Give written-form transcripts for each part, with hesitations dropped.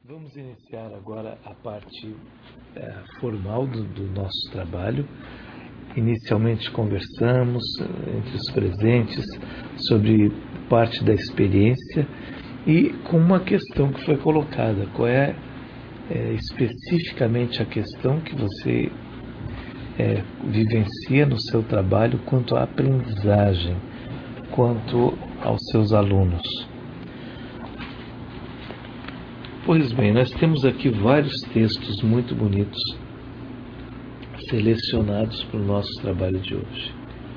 Vamos iniciar agora a parte formal do nosso trabalho. Inicialmente conversamos entre os presentes sobre parte da experiência e com uma questão que foi colocada. Qual é especificamente a questão que você vivencia no seu trabalho quanto à aprendizagem, quanto aos seus alunos? Pois bem, nós temos aqui vários textos muito bonitos selecionados para o nosso trabalho de hoje.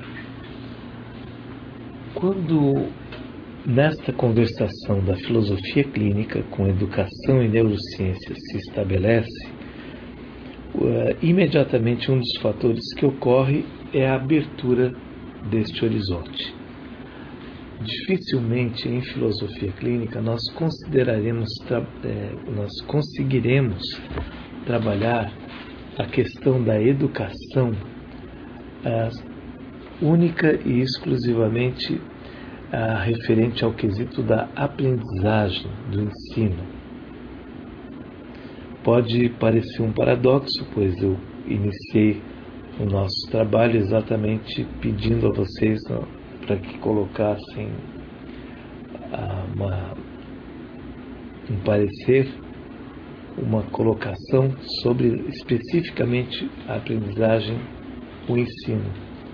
Quando nesta conversação da filosofia clínica com educação e neurociência se estabelece, imediatamente um dos fatores que ocorre é a abertura deste horizonte. Dificilmente em filosofia clínica nós conseguiremos trabalhar a questão da educação única e exclusivamente referente ao quesito da aprendizagem, do ensino. Pode parecer um paradoxo, pois eu iniciei o nosso trabalho exatamente pedindo a vocês para que colocassem um parecer, uma colocação sobre especificamente a aprendizagem, o ensino.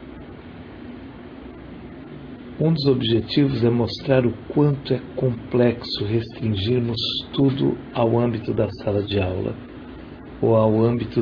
Um dos objetivos é mostrar o quanto é complexo restringirmos tudo ao âmbito da sala de aula ou ao âmbito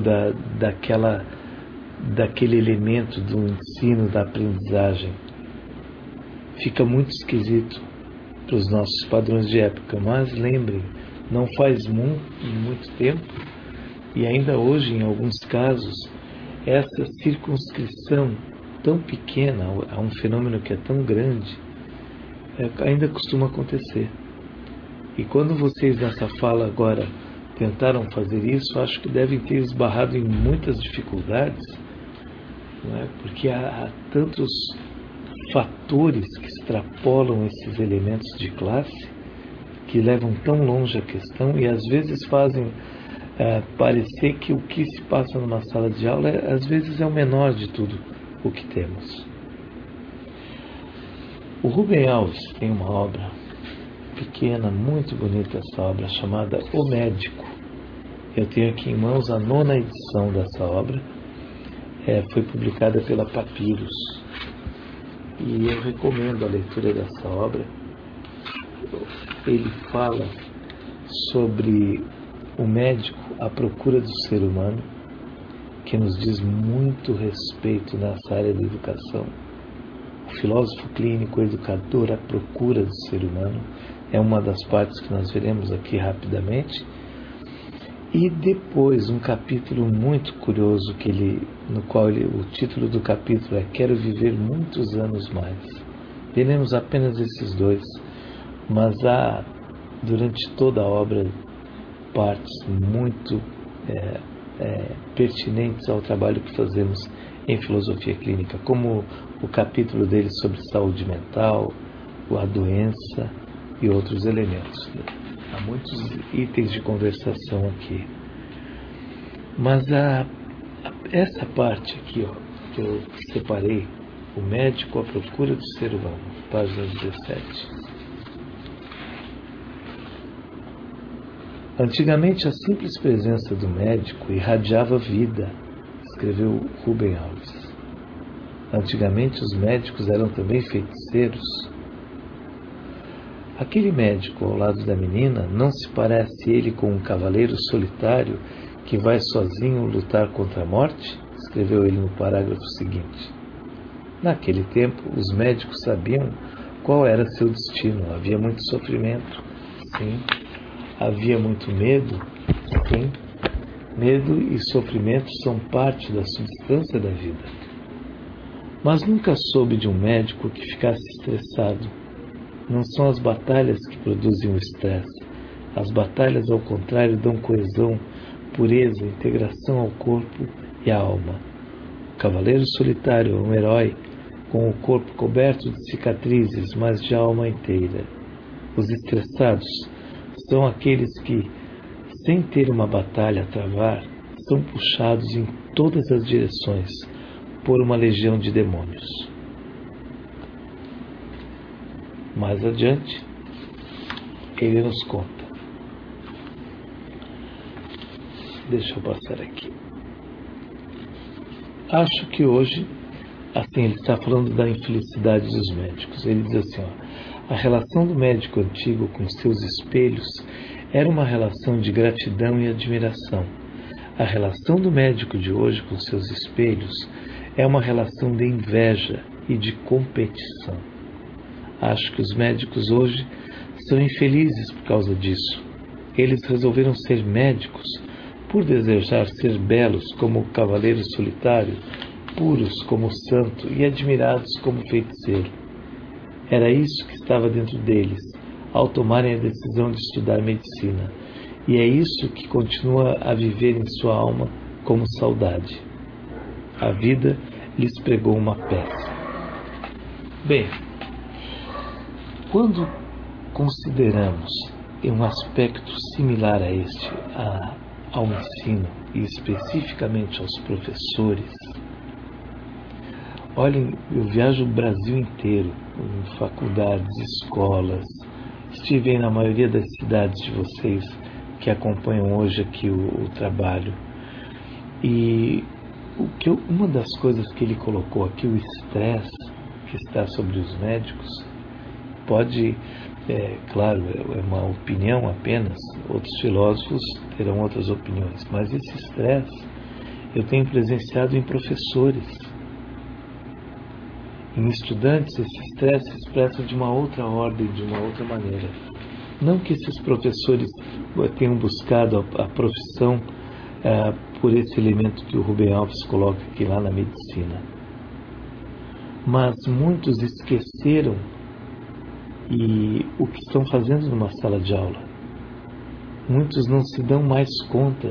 daquele elemento do ensino, da aprendizagem. Fica muito esquisito para os nossos padrões de época, mas lembrem, não faz muito tempo, e ainda hoje, em alguns casos, essa circunscrição tão pequena a um fenômeno que é tão grande, ainda costuma acontecer. E quando vocês nessa fala agora tentaram fazer isso, acho que devem ter esbarrado em muitas dificuldades, não é? Porque há tantos fatores que extrapolam esses elementos de classe, que levam tão longe a questão e às vezes fazem parecer que o que se passa numa sala de aula às vezes é o menor de tudo o que temos. O Rubem Alves tem uma obra pequena, muito bonita, essa obra chamada O Médico. Eu tenho aqui em mãos a 9ª edição dessa obra, foi publicada pela Papyrus. E eu recomendo a leitura dessa obra. Ele fala sobre o médico à procura do ser humano, que nos diz muito respeito nessa área da educação. O filósofo clínico, o educador à procura do ser humano, é uma das partes que nós veremos aqui rapidamente. E depois um capítulo muito curioso no qual o título do capítulo é Quero Viver Muitos Anos Mais. Veremos apenas esses dois, mas há durante toda a obra partes muito pertinentes ao trabalho que fazemos em filosofia clínica, como o capítulo dele sobre saúde mental, a doença e outros elementos. Há muitos itens de conversação aqui. Mas essa parte aqui, que eu separei, o médico à procura do ser humano, página 17. Antigamente a simples presença do médico irradiava vida, escreveu Rubem Alves. Antigamente os médicos eram também feiticeiros. Aquele médico ao lado da menina, não se parece ele com um cavaleiro solitário que vai sozinho lutar contra a morte? Escreveu ele no parágrafo seguinte. Naquele tempo, os médicos sabiam qual era seu destino. Havia muito sofrimento, sim. Havia muito medo, sim. Medo e sofrimento são parte da substância da vida. Mas nunca soube de um médico que ficasse estressado. Não são as batalhas que produzem o estresse. As batalhas, ao contrário, dão coesão, pureza, integração ao corpo e à alma. O cavaleiro solitário é um herói com o corpo coberto de cicatrizes, mas de alma inteira. Os estressados são aqueles que sem ter uma batalha a travar, são puxados em todas as direções por uma legião de demônios. Mais adiante, ele nos conta. Deixa eu passar aqui. Acho que hoje, assim, ele está falando da infelicidade dos médicos. Ele diz assim, a relação do médico antigo com seus espelhos era uma relação de gratidão e admiração. A relação do médico de hoje com seus espelhos é uma relação de inveja e de competição. Acho que os médicos hoje são infelizes por causa disso. Eles resolveram ser médicos por desejar ser belos como o cavaleiro solitário, puros como o santo e admirados como o feiticeiro. Era isso que estava dentro deles, ao tomarem a decisão de estudar medicina, e é isso que continua a viver em sua alma como saudade. A vida lhes pregou uma peça. Bem, quando consideramos um aspecto similar a este, ao ensino e especificamente aos professores, olhem, eu viajo o Brasil inteiro, em faculdades, escolas, estive na maioria das cidades de vocês que acompanham hoje aqui o trabalho, e uma das coisas que ele colocou aqui, o estresse que está sobre os médicos, pode, claro, é uma opinião apenas, outros filósofos terão outras opiniões, mas esse estresse eu tenho presenciado em professores, em estudantes. Esse estresse se expressa de uma outra ordem, de uma outra maneira. Não que esses professores tenham buscado a profissão por esse elemento que o Rubem Alves coloca aqui lá na medicina, mas muitos esqueceram o que estão fazendo numa sala de aula. Muitos não se dão mais conta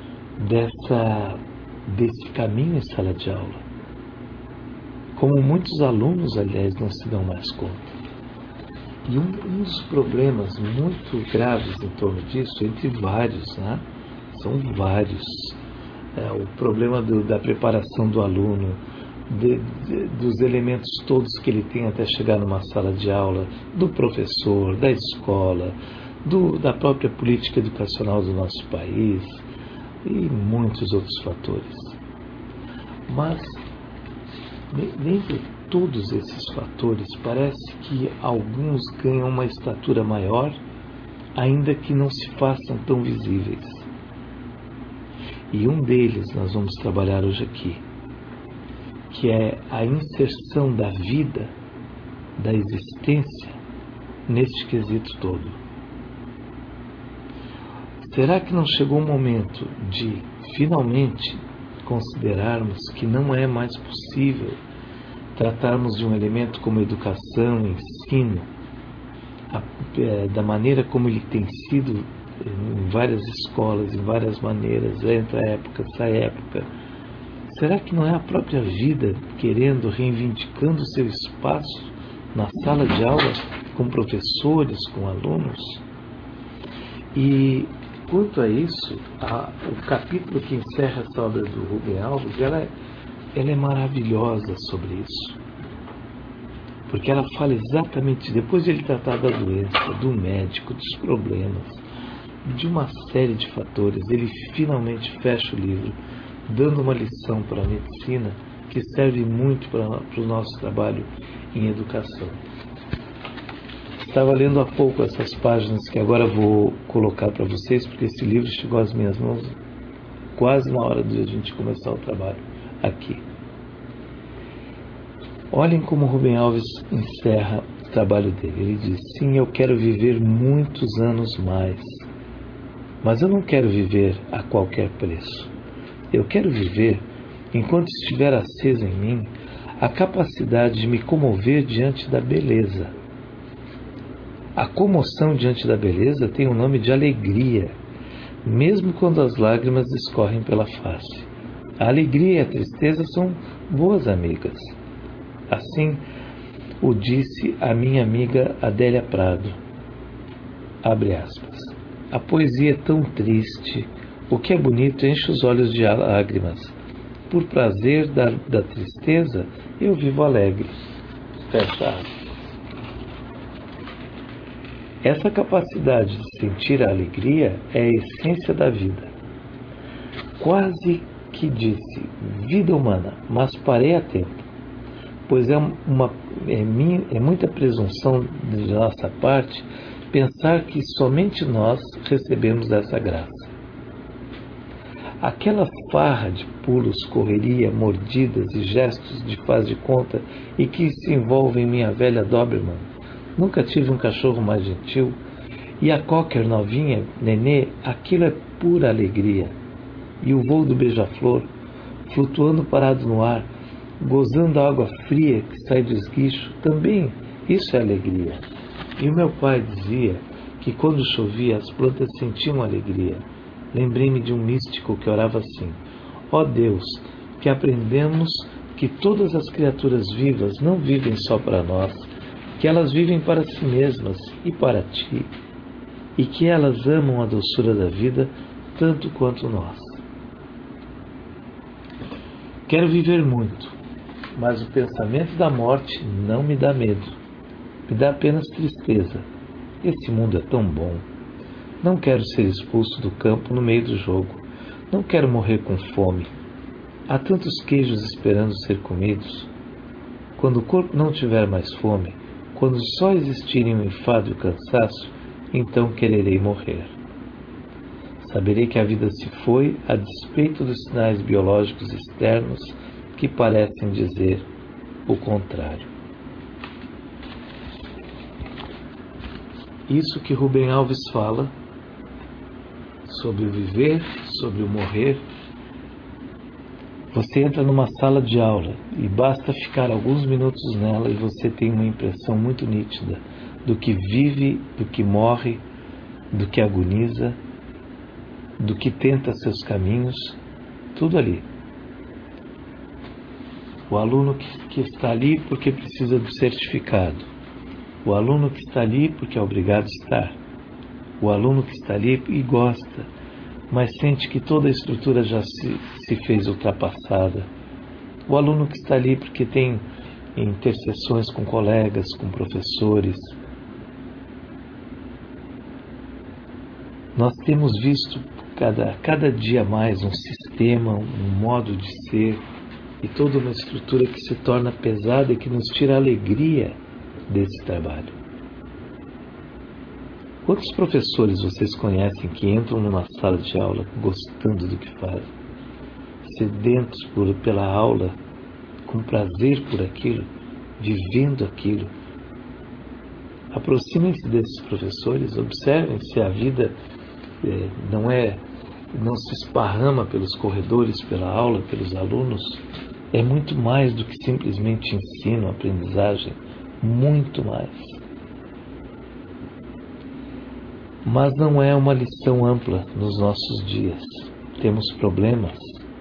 desse caminho em sala de aula. Como muitos alunos, aliás, não se dão mais conta. E um dos problemas muito graves em torno disso, entre vários, né? São vários. O problema da preparação do aluno, dos elementos todos que ele tem até chegar numa sala de aula, do professor, da escola, da própria política educacional do nosso país e muitos outros fatores. Mas, dentre todos esses fatores, parece que alguns ganham uma estatura maior, ainda que não se façam tão visíveis. E um deles nós vamos trabalhar hoje aqui, que é a inserção da vida, da existência, neste quesito todo. Será que não chegou o momento de, finalmente, considerarmos que não é mais possível tratarmos de um elemento como educação, ensino, da maneira como ele tem sido em várias escolas, em várias maneiras, entra a época, sai época? Será que não é a própria vida querendo, reivindicando seu espaço na sala de aula, com professores, com alunos? E quanto a isso, o capítulo que encerra essa obra do Rubem Alves, ela é maravilhosa sobre isso. Porque ela fala exatamente, depois de ele tratar da doença, do médico, dos problemas, de uma série de fatores, ele finalmente fecha o livro, dando uma lição para a medicina que serve muito para o nosso trabalho em educação. Estava lendo há pouco essas páginas que agora vou colocar para vocês, porque esse livro chegou às minhas mãos quase na hora de a gente começar o trabalho aqui. Olhem como Rubem Alves encerra o trabalho dele. Ele diz: sim, eu quero viver muitos anos mais, mas eu não quero viver a qualquer preço. Eu quero viver, enquanto estiver acesa em mim, a capacidade de me comover diante da beleza. A comoção diante da beleza tem o nome de alegria, mesmo quando as lágrimas escorrem pela face. A alegria e a tristeza são boas amigas. Assim o disse a minha amiga Adélia Prado. Abre aspas. A poesia é tão triste. O que é bonito enche os olhos de lágrimas. Por prazer da tristeza, eu vivo alegre. Fecha aspas. Essa capacidade de sentir a alegria é a essência da vida. Quase que disse vida humana, mas parei a tempo, pois é muita presunção de nossa parte pensar que somente nós recebemos essa graça. Aquela farra de pulos, correria, mordidas e gestos de faz de conta e que se envolvem em minha velha Doberman. Nunca tive um cachorro mais gentil. E a Cocker novinha, Nenê, aquilo é pura alegria. E o voo do beija-flor, flutuando parado no ar, gozando a água fria que sai do esguicho, também isso é alegria. E o meu pai dizia que quando chovia as plantas sentiam alegria. Lembrei-me de um místico que orava assim: ó Deus, que aprendemos que todas as criaturas vivas não vivem só para nós, que elas vivem para si mesmas e para ti, e que elas amam a doçura da vida tanto quanto nós. Quero viver muito, mas o pensamento da morte não me dá medo, me dá apenas tristeza. Esse mundo é tão bom. Não quero ser expulso do campo no meio do jogo, não quero morrer com fome. Há tantos queijos esperando ser comidos. Quando o corpo não tiver mais fome, quando só existirem o enfado e o cansaço, então quererei morrer. Saberei que a vida se foi a despeito dos sinais biológicos externos que parecem dizer o contrário. Isso que Rubem Alves fala sobre o viver, sobre o morrer. Você entra numa sala de aula e basta ficar alguns minutos nela e você tem uma impressão muito nítida do que vive, do que morre, do que agoniza, do que tenta seus caminhos, tudo ali. O aluno que está ali porque precisa do certificado, o aluno que está ali porque é obrigado a estar, o aluno que está ali e gosta, mas sente que toda a estrutura já se fez ultrapassada. O aluno que está ali porque tem interseções com colegas, com professores. Nós temos visto cada dia mais um sistema, um modo de ser e toda uma estrutura que se torna pesada e que nos tira a alegria desse trabalho. Quantos professores vocês conhecem que entram numa sala de aula gostando do que fazem, sedentos pela aula, com prazer por aquilo, vivendo aquilo? Aproximem-se desses professores, observem se a vida não se esparrama pelos corredores, pela aula, pelos alunos. É muito mais do que simplesmente ensino, aprendizagem, muito mais. Mas não é uma lição ampla nos nossos dias. Temos problemas.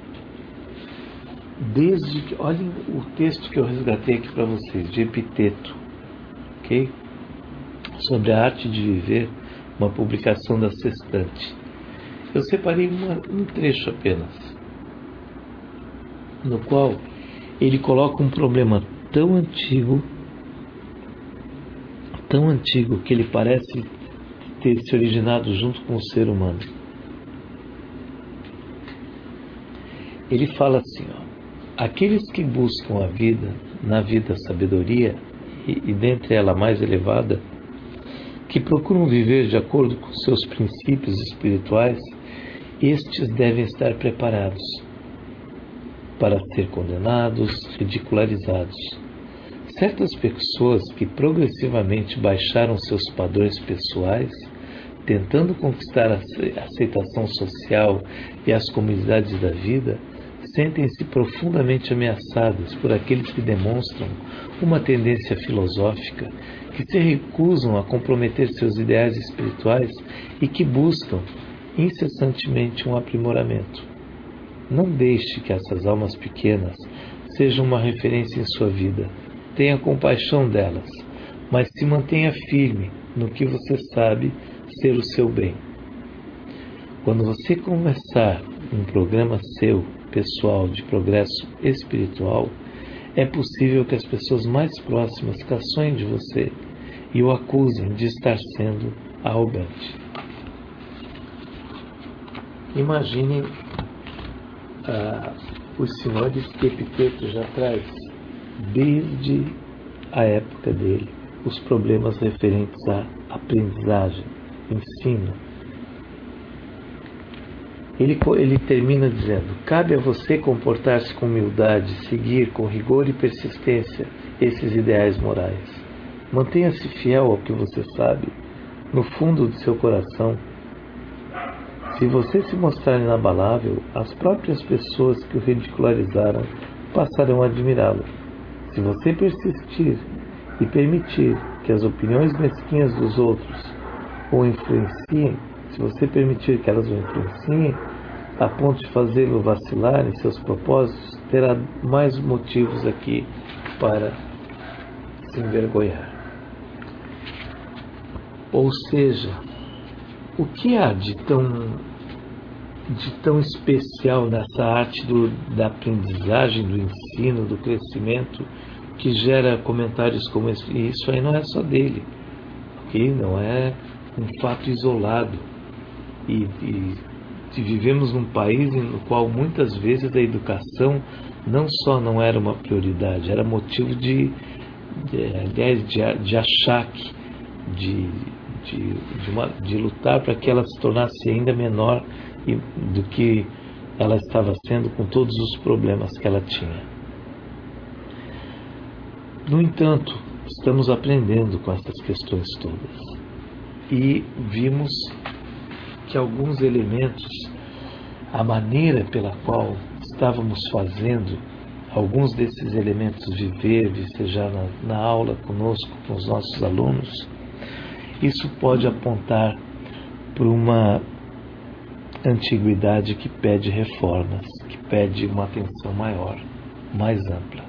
Olhem o texto que eu resgatei aqui para vocês, de Epiteto, ok? Sobre a arte de viver, uma publicação da Sextante. Eu separei um trecho apenas, no qual ele coloca um problema tão antigo que ele parece ter se originado junto com o ser humano. Ele fala assim, aqueles que buscam a vida, na vida a sabedoria, e dentre ela a mais elevada, que procuram viver de acordo com seus princípios espirituais, estes devem estar preparados para ser condenados, ridicularizados. Certas pessoas que progressivamente baixaram seus padrões pessoais, tentando conquistar a aceitação social e as comunidades da vida, sentem-se profundamente ameaçadas por aqueles que demonstram uma tendência filosófica, que se recusam a comprometer seus ideais espirituais e que buscam incessantemente um aprimoramento. Não deixe que essas almas pequenas sejam uma referência em sua vida. Tenha compaixão delas, mas se mantenha firme no que você sabe ser o seu bem. Quando você começar um programa seu, pessoal, de progresso espiritual, é possível que as pessoas mais próximas caçoem de você e o acusem de estar sendo arrogante. Imagine os senhores que Epiteto já traz, desde a época dele, os problemas referentes à aprendizagem, ensino. Ele termina dizendo: cabe a você comportar-se com humildade, seguir com rigor e persistência esses ideais morais. Mantenha-se fiel ao que você sabe, no fundo do seu coração. Se você se mostrar inabalável, as próprias pessoas que o ridicularizaram passarão a admirá-lo. Se você persistir e permitir que as opiniões mesquinhas dos outros o influenciem, se você permitir que elas o influenciem, a ponto de fazê-lo vacilar em seus propósitos, terá mais motivos aqui para se envergonhar. Ou seja, o que há de tão especial nessa arte da aprendizagem, do ensino, do crescimento, que gera comentários como esse? E isso aí não é só dele, okay? Não é um fato isolado. E vivemos num país no qual muitas vezes a educação não só não era uma prioridade, era motivo de achaque, de lutar para que ela se tornasse ainda menor do que ela estava sendo, com todos os problemas que ela tinha. No entanto, estamos aprendendo com essas questões todas e vimos que alguns elementos, a maneira pela qual estávamos fazendo alguns desses elementos viver, vicejar na aula conosco, com os nossos alunos, isso pode apontar para uma antiguidade que pede reformas, que pede uma atenção maior, mais ampla.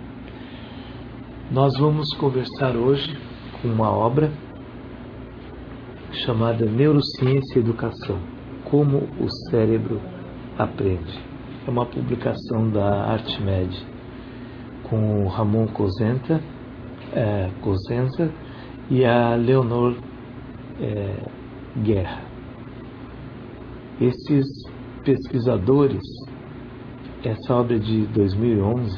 Nós vamos conversar hoje com uma obra chamada Neurociência e Educação, como o cérebro aprende. É uma publicação da ArtMed, com o Ramon Cosenza e a Leonor Guerra. Esses pesquisadores, essa obra é de 2011,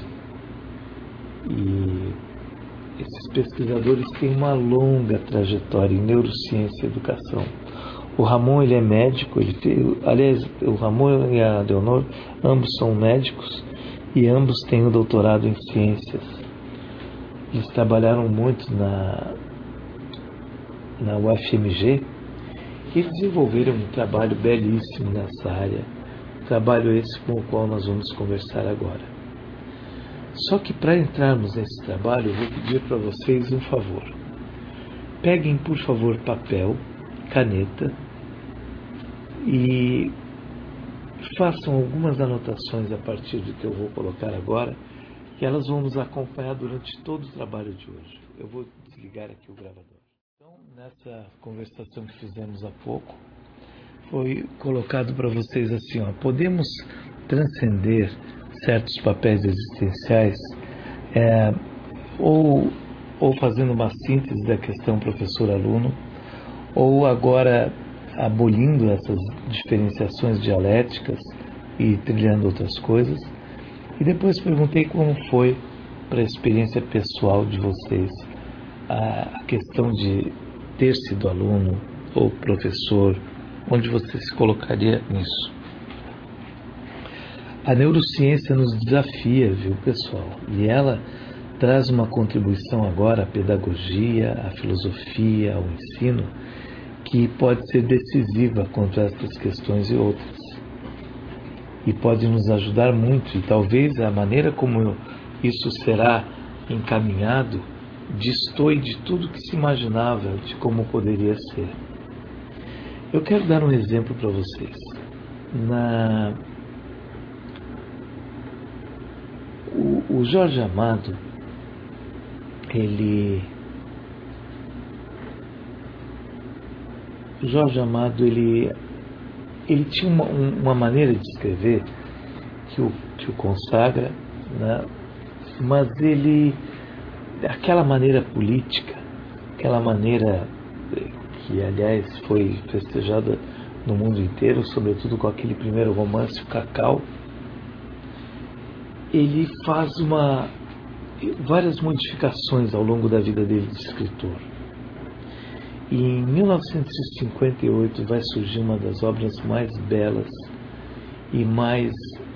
e esses pesquisadores têm uma longa trajetória em neurociência e educação. O Ramon, ele é médico, aliás, o Ramon e a Leonor, ambos são médicos e ambos têm o doutorado em ciências. Eles trabalharam muito na UFMG e desenvolveram um trabalho belíssimo nessa área, trabalho esse com o qual nós vamos conversar agora. Só que para entrarmos nesse trabalho, eu vou pedir para vocês um favor. Peguem, por favor, papel, caneta e façam algumas anotações a partir do que eu vou colocar agora, que elas vão nos acompanhar durante todo o trabalho de hoje. Eu vou desligar aqui o gravador. Então, nessa conversação que fizemos há pouco, foi colocado para vocês assim, podemos transcender certos papéis existenciais, ou fazendo uma síntese da questão professor-aluno, ou agora abolindo essas diferenciações dialéticas e trilhando outras coisas. E depois perguntei como foi para a experiência pessoal de vocês a questão de ter sido aluno ou professor, onde você se colocaria nisso. A neurociência nos desafia, viu, pessoal? E ela traz uma contribuição agora à pedagogia, à filosofia, ao ensino, que pode ser decisiva contra essas questões e outras. E pode nos ajudar muito, e talvez a maneira como isso será encaminhado destoe de tudo que se imaginava de como poderia ser. Eu quero dar um exemplo para vocês. O Jorge Amado, ele ele tinha uma maneira de escrever que o consagra, né? Mas aquela maneira política, aquela maneira que, aliás, foi festejada no mundo inteiro, sobretudo com aquele primeiro romance, O Cacau, ele faz várias modificações ao longo da vida dele de escritor. E em 1958 vai surgir uma das obras mais belas e mais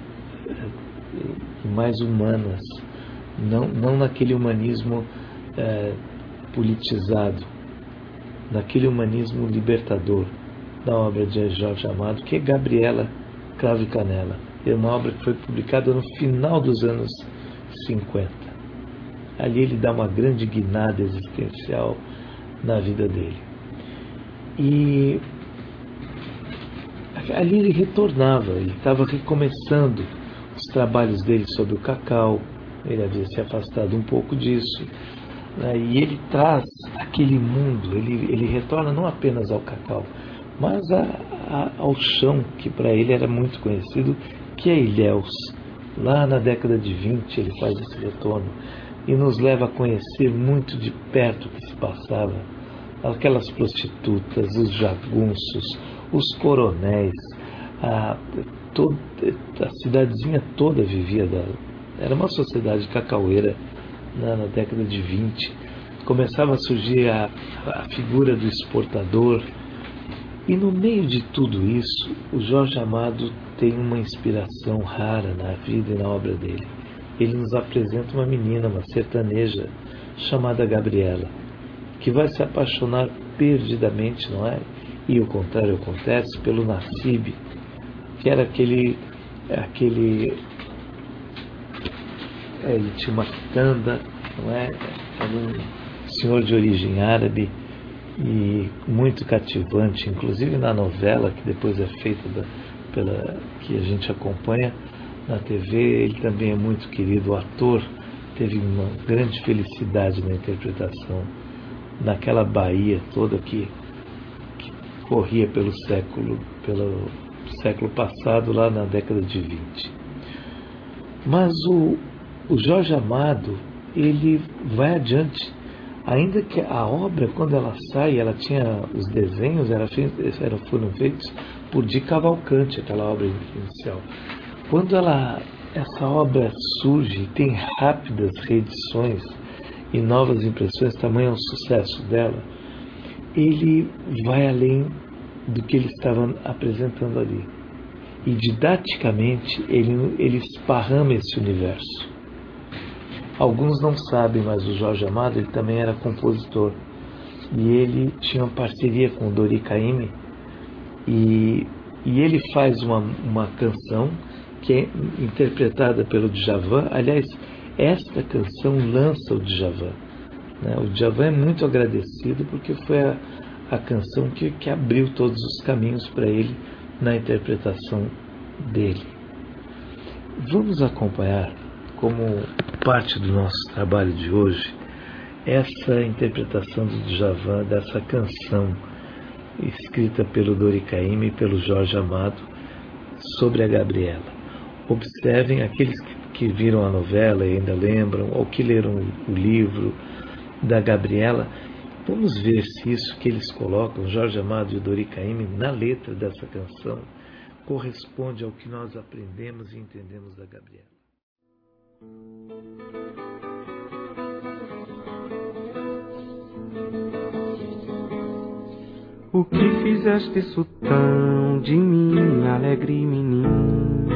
humanas, não naquele humanismo politizado, naquele humanismo libertador da obra de Jorge Amado, que é Gabriela, Cravo e Canela. É uma obra que foi publicada no final dos anos 50. Ali ele dá uma grande guinada existencial na vida dele. E ali ele retornava, ele estava recomeçando os trabalhos dele sobre o cacau, ele havia se afastado um pouco disso, né? E ele traz aquele mundo, ele retorna não apenas ao cacau, mas ao chão, que para ele era muito conhecido, que é Ilhéus. Lá na década de 20 ele faz esse retorno e nos leva a conhecer muito de perto o que se passava. Aquelas prostitutas, os jagunços, os coronéis, a cidadezinha toda vivia era uma sociedade cacaueira na década de 20. Começava a surgir a figura do exportador. E no meio de tudo isso, o Jorge Amado tem uma inspiração rara na vida e na obra dele. Ele nos apresenta uma menina, uma sertaneja, chamada Gabriela, que vai se apaixonar perdidamente, não é? E o contrário acontece pelo Nassib, que era ele tinha uma quitanda, não é? Era um senhor de origem árabe e muito cativante, inclusive na novela que depois é feita que a gente acompanha na TV. Ele também é muito querido, o ator teve uma grande felicidade na interpretação naquela Bahia toda que corria pelo século passado, lá na década de 20. Mas o Jorge Amado, ele vai adiante, ainda que a obra, quando ela sai, ela tinha os desenhos, foram feitos por Di Cavalcanti, aquela obra inicial. Quando essa obra surge e tem rápidas reedições e novas impressões, tamanho é o sucesso dela, ele vai além do que ele estava apresentando ali. E didaticamente ele esparrama esse universo. Alguns não sabem, mas o Jorge Amado ele também era compositor. E ele tinha uma parceria com o Dori Caymmi, e ele faz uma canção que é interpretada pelo Djavan. Aliás, esta canção lança o Djavan, né? O Djavan é muito agradecido porque foi a canção que abriu todos os caminhos para ele na interpretação dele. Vamos acompanhar, como parte do nosso trabalho de hoje, essa interpretação do Djavan dessa canção escrita pelo Dori Caymmi e pelo Jorge Amado sobre a Gabriela. Observem, aqueles que viram a novela e ainda lembram, ou que leram o livro da Gabriela, vamos ver se isso que eles colocam, Jorge Amado e o Dori Caymmi, na letra dessa canção, corresponde ao que nós aprendemos e entendemos da Gabriela. O que fizeste isso tão de mim, alegre menina?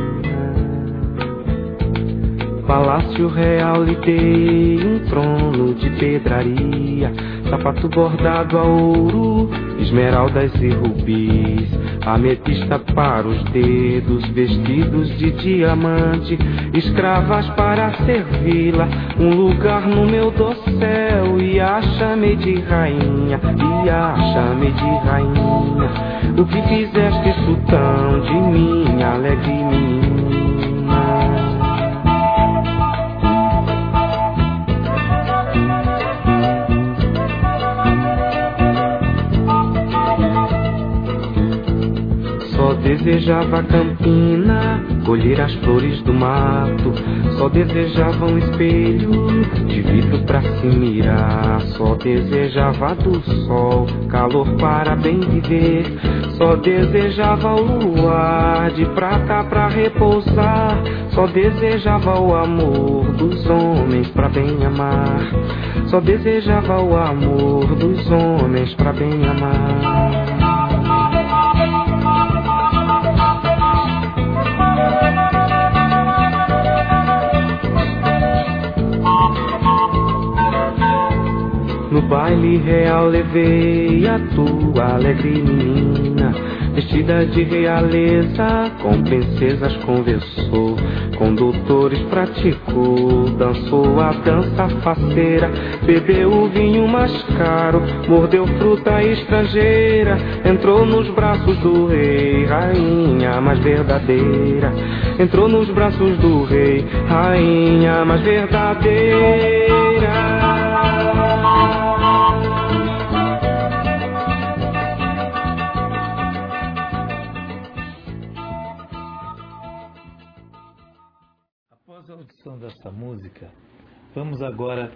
Palácio real lhe dei um trono de pedraria, sapato bordado a ouro, esmeraldas e rubis, ametista para os dedos, vestidos de diamante, escravas para servi-la, um lugar no meu dossel, e a chamei de rainha, e a chamei de rainha. O que fizeste isso tão de mim, alegre menina? desejava a campina, colher as flores do mato. Só desejava um espelho de vidro pra se mirar. Só desejava do sol, calor para bem viver. Só desejava o luar de prata pra repousar. Só desejava o amor dos homens pra bem amar. Só desejava o amor dos homens pra bem amar. No baile real levei a tua alegre menina, vestida de realeza, com princesas conversou, com doutores praticou, dançou a dança faceira, bebeu o vinho mais caro, mordeu fruta estrangeira, entrou nos braços do rei, rainha mais verdadeira, entrou nos braços do rei, rainha mais verdadeira. Após a audição dessa música, vamos agora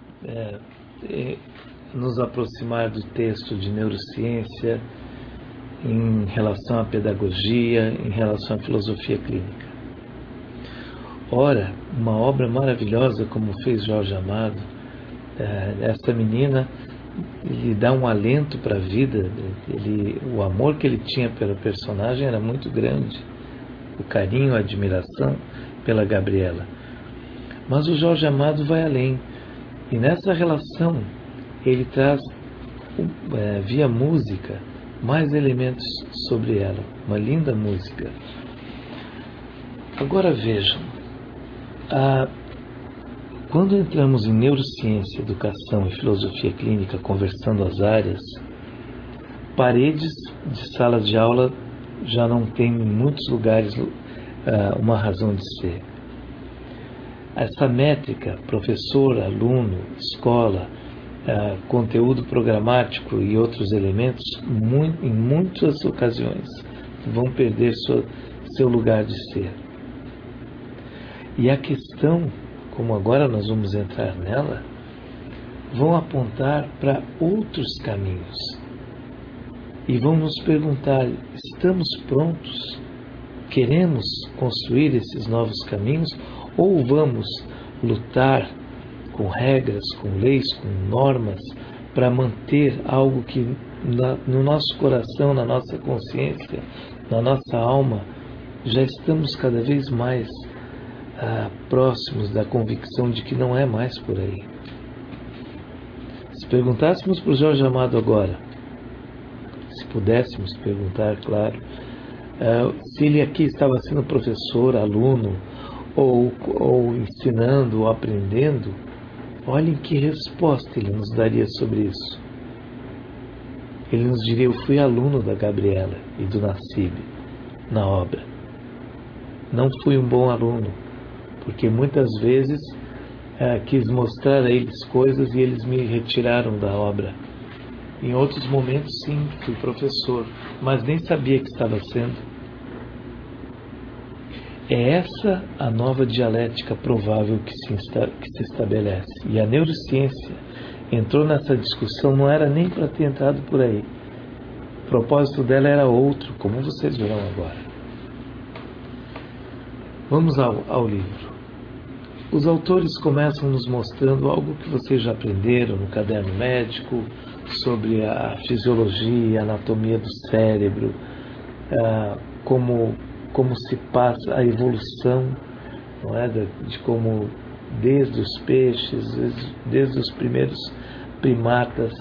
nos aproximar do texto de neurociência em relação à pedagogia, em relação à filosofia clínica. Ora, uma obra maravilhosa como fez Jorge Amado, essa menina lhe dá um alento para a vida. O amor que ele tinha pela personagem era muito grande, o carinho, a admiração pela Gabriela. Mas o Jorge Amado vai além, e nessa relação ele traz via música mais elementos sobre ela, uma linda música. Agora vejam, quando entramos em neurociência, educação e filosofia clínica, conversando as áreas, paredes de salas de aula já não tem em muitos lugares uma razão de ser. Essa métrica, professor, aluno, escola, conteúdo programático e outros elementos, em muitas ocasiões, vão perder seu lugar de ser. E a questão, como agora nós vamos entrar nela, vão apontar para outros caminhos. E vão nos perguntar, estamos prontos? Queremos construir esses novos caminhos? Ou vamos lutar com regras, com leis, com normas, para manter algo que no nosso coração, na nossa consciência, na nossa alma, já estamos cada vez mais próximos da convicção de que não é mais por aí. Se perguntássemos para o Jorge Amado agora, se pudéssemos perguntar, claro, se ele aqui estava sendo professor, aluno, ou ensinando, ou aprendendo, olhem que resposta ele nos daria sobre isso. Ele nos diria, eu fui aluno da Gabriela e do Nassib na obra. Não fui um bom aluno, porque muitas vezes quis mostrar a eles coisas e eles me retiraram da obra. Em outros momentos, sim, fui professor, mas nem sabia que estava sendo. É essa a nova dialética provável que se estabelece. E a neurociência entrou nessa discussão, não era nem para ter entrado por aí. O propósito dela era outro, como vocês verão agora. Vamos ao livro. Os autores começam nos mostrando algo que vocês já aprenderam no caderno médico, sobre a fisiologia, a anatomia do cérebro, como se passa a evolução, não é? De como desde os peixes, desde os primeiros primatas,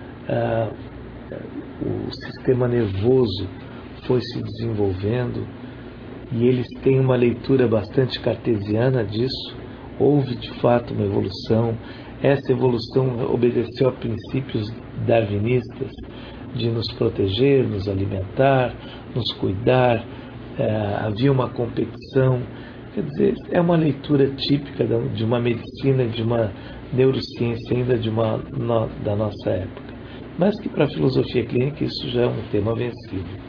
o sistema nervoso foi se desenvolvendo, e eles têm uma leitura bastante cartesiana disso. Houve de fato uma evolução. Essa evolução obedeceu a princípios darwinistas de nos proteger, nos alimentar, nos cuidar. Havia uma competição. Quer dizer, é uma leitura típica de uma medicina, de uma neurociência ainda da nossa época. Mas que para a filosofia clínica isso já é um tema vencido.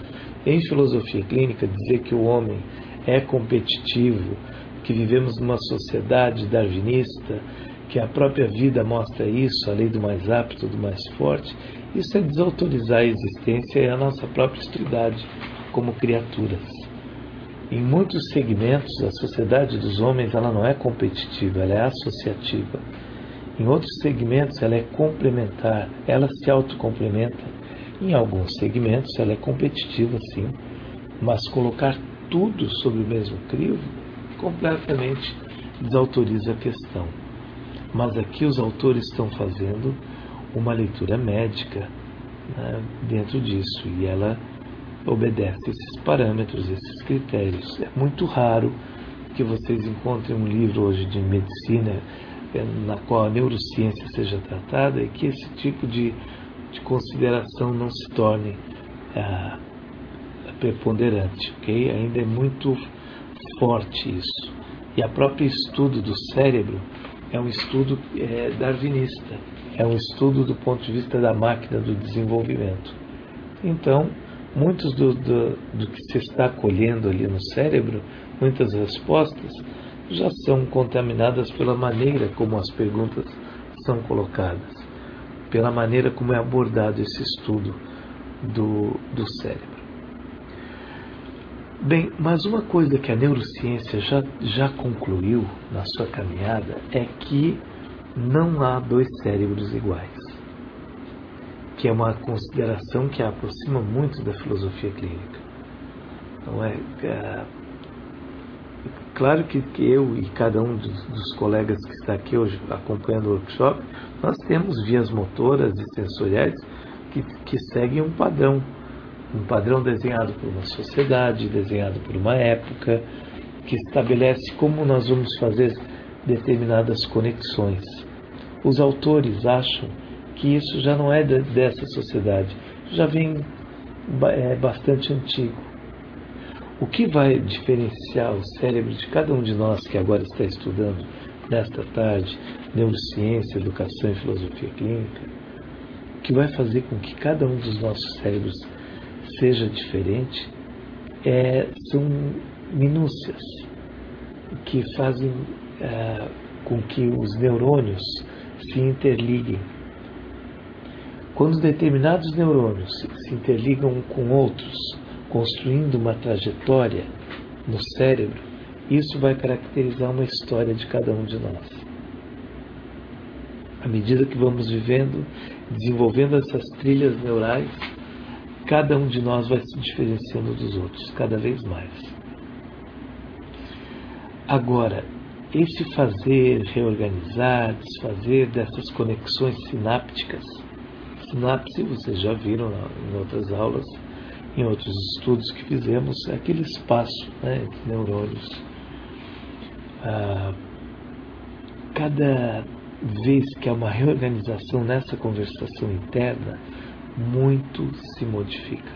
Em filosofia clínica, dizer que o homem é competitivo, que vivemos numa sociedade darwinista, que a própria vida mostra isso, a lei do mais apto, do mais forte, isso é desautorizar a existência e a nossa própria estuidade como criaturas. Em muitos segmentos, a sociedade dos homens ela não é competitiva, ela é associativa. Em outros segmentos, ela é complementar, ela se autocomplementa. Em alguns segmentos, ela é competitiva, sim, mas colocar tudo sob o mesmo crivo completamente desautoriza a questão. Mas aqui os autores estão fazendo uma leitura médica, né, dentro disso, e ela obedece esses parâmetros, esses critérios. É muito raro que vocês encontrem um livro hoje de medicina na qual a neurociência seja tratada e que esse tipo de consideração não se torne preponderante, ok? Ainda é muito forte isso. E o próprio estudo do cérebro é um estudo darwinista, é um estudo do ponto de vista da máquina do desenvolvimento. Então, muitos do que se está colhendo ali no cérebro, muitas respostas, já são contaminadas pela maneira como as perguntas são colocadas, pela maneira como é abordado esse estudo do cérebro. Bem, mas uma coisa que a neurociência já concluiu na sua caminhada é que não há dois cérebros iguais, que é uma consideração que a aproxima muito da filosofia clínica. Então claro que eu e cada um dos colegas que está aqui hoje acompanhando o workshop, nós temos vias motoras e sensoriais que seguem um padrão desenhado por uma sociedade, desenhado por uma época, que estabelece como nós vamos fazer determinadas conexões. Os autores acham que isso já não é dessa sociedade, já vem bastante antigo. O que vai diferenciar o cérebro de cada um de nós que agora está estudando nesta tarde neurociência, educação e filosofia clínica, o que vai fazer com que cada um dos nossos cérebros seja diferente são minúcias que fazem com que os neurônios se interliguem. Quando determinados neurônios se interligam com outros, construindo uma trajetória no cérebro, isso vai caracterizar uma história de cada um de nós. À medida que vamos vivendo, desenvolvendo essas trilhas neurais, cada um de nós vai se diferenciando dos outros, cada vez mais. Agora, esse fazer, reorganizar, desfazer dessas conexões sinápticas, sinapse, vocês já viram em outras aulas, em outros estudos que fizemos, é aquele espaço, né, entre neurônios. Cada vez que há uma reorganização nessa conversação interna, muito se modifica.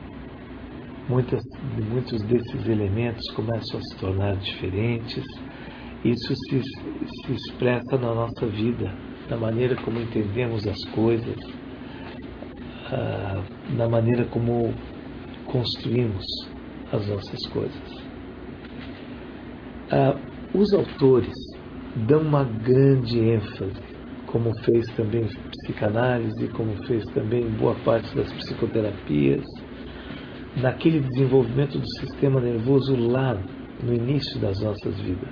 Muitos desses elementos começam a se tornar diferentes. Isso se expressa na nossa vida, na maneira como entendemos as coisas, na maneira como construímos as nossas coisas. Os autores dão uma grande ênfase, como fez também psicanálise, como fez também boa parte das psicoterapias, naquele desenvolvimento do sistema nervoso lá no início das nossas vidas.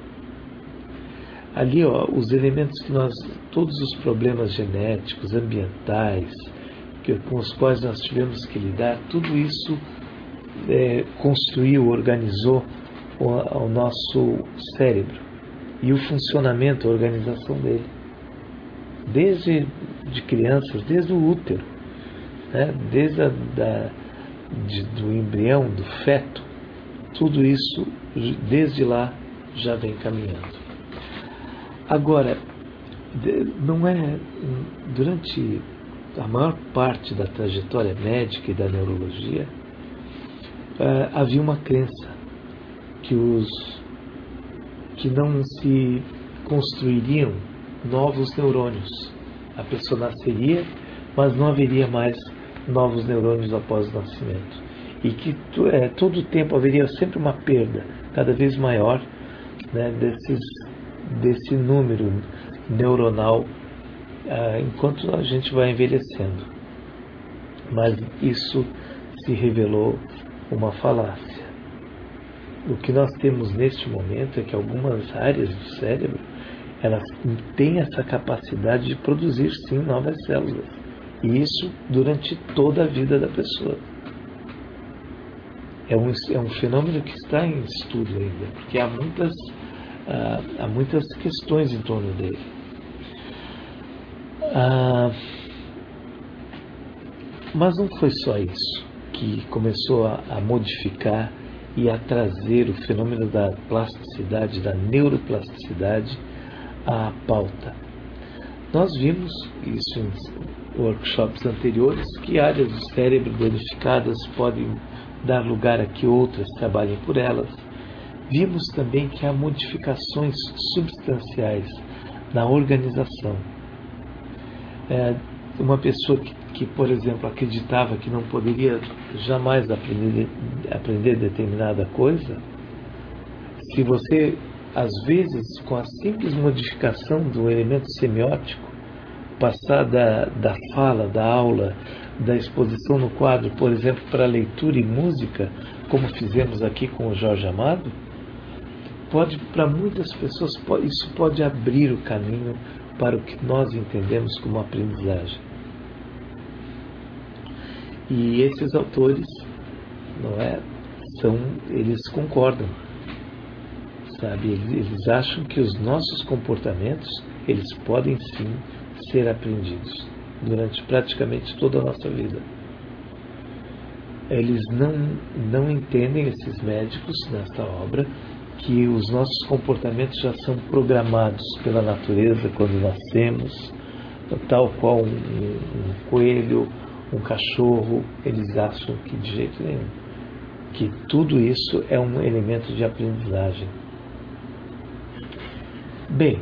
Ali, os elementos que todos os problemas genéticos, ambientais, com os quais nós tivemos que lidar, tudo isso construiu, organizou o nosso cérebro e o funcionamento, a organização dele. Desde de crianças, desde o útero, né? Desde do embrião, do feto, tudo isso, desde lá, já vem caminhando. Agora, não é durante a maior parte da trajetória médica e da neurologia, havia uma crença que não se construiriam novos neurônios. A pessoa nasceria, mas não haveria mais novos neurônios após o nascimento. e que todo o tempo haveria sempre uma perda cada vez maior, né, desse número neuronal enquanto a gente vai envelhecendo. Mas isso se revelou uma falácia. O que nós temos neste momento é que algumas áreas do cérebro, elas têm essa capacidade de produzir sim novas células, e isso durante toda a vida da pessoa. É um fenômeno que está em estudo ainda, porque há muitas questões em torno dele. Mas não foi só isso que começou a modificar e a trazer o fenômeno da plasticidade, da neuroplasticidade à pauta. Nós vimos isso em workshops anteriores, que áreas do cérebro danificadas podem dar lugar a que outras trabalhem por elas. Vimos também que há modificações substanciais na organização. Uma pessoa que, por exemplo, acreditava que não poderia jamais aprender determinada coisa, se você, às vezes, com a simples modificação do elemento semiótico, passar da fala, da aula, da exposição no quadro, por exemplo, para leitura e música, como fizemos aqui com o Jorge Amado, para muitas pessoas, isso pode abrir o caminho para o que nós entendemos como aprendizagem. E esses autores, eles concordam, sabe? Eles acham que os nossos comportamentos, eles podem sim ser aprendidos durante praticamente toda a nossa vida. Eles não entendem, esses médicos, nesta obra, que os nossos comportamentos já são programados pela natureza quando nascemos, tal qual um coelho, um cachorro. Eles acham que de jeito nenhum, que tudo isso é um elemento de aprendizagem. Bem,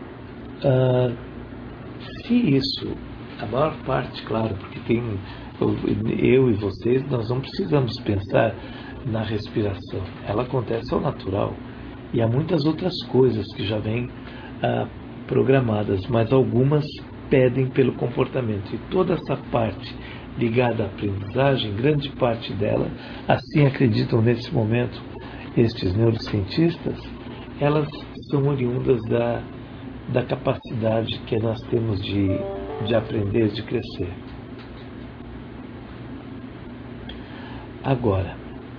se isso, a maior parte, claro, porque eu e vocês, nós não precisamos pensar na respiração, ela acontece ao natural, e há muitas outras coisas que já vêm programadas, mas algumas pedem pelo comportamento, e toda essa parte ligada à aprendizagem, grande parte dela, assim acreditam nesse momento estes neurocientistas, elas são oriundas da capacidade que nós temos de aprender, de crescer. Agora,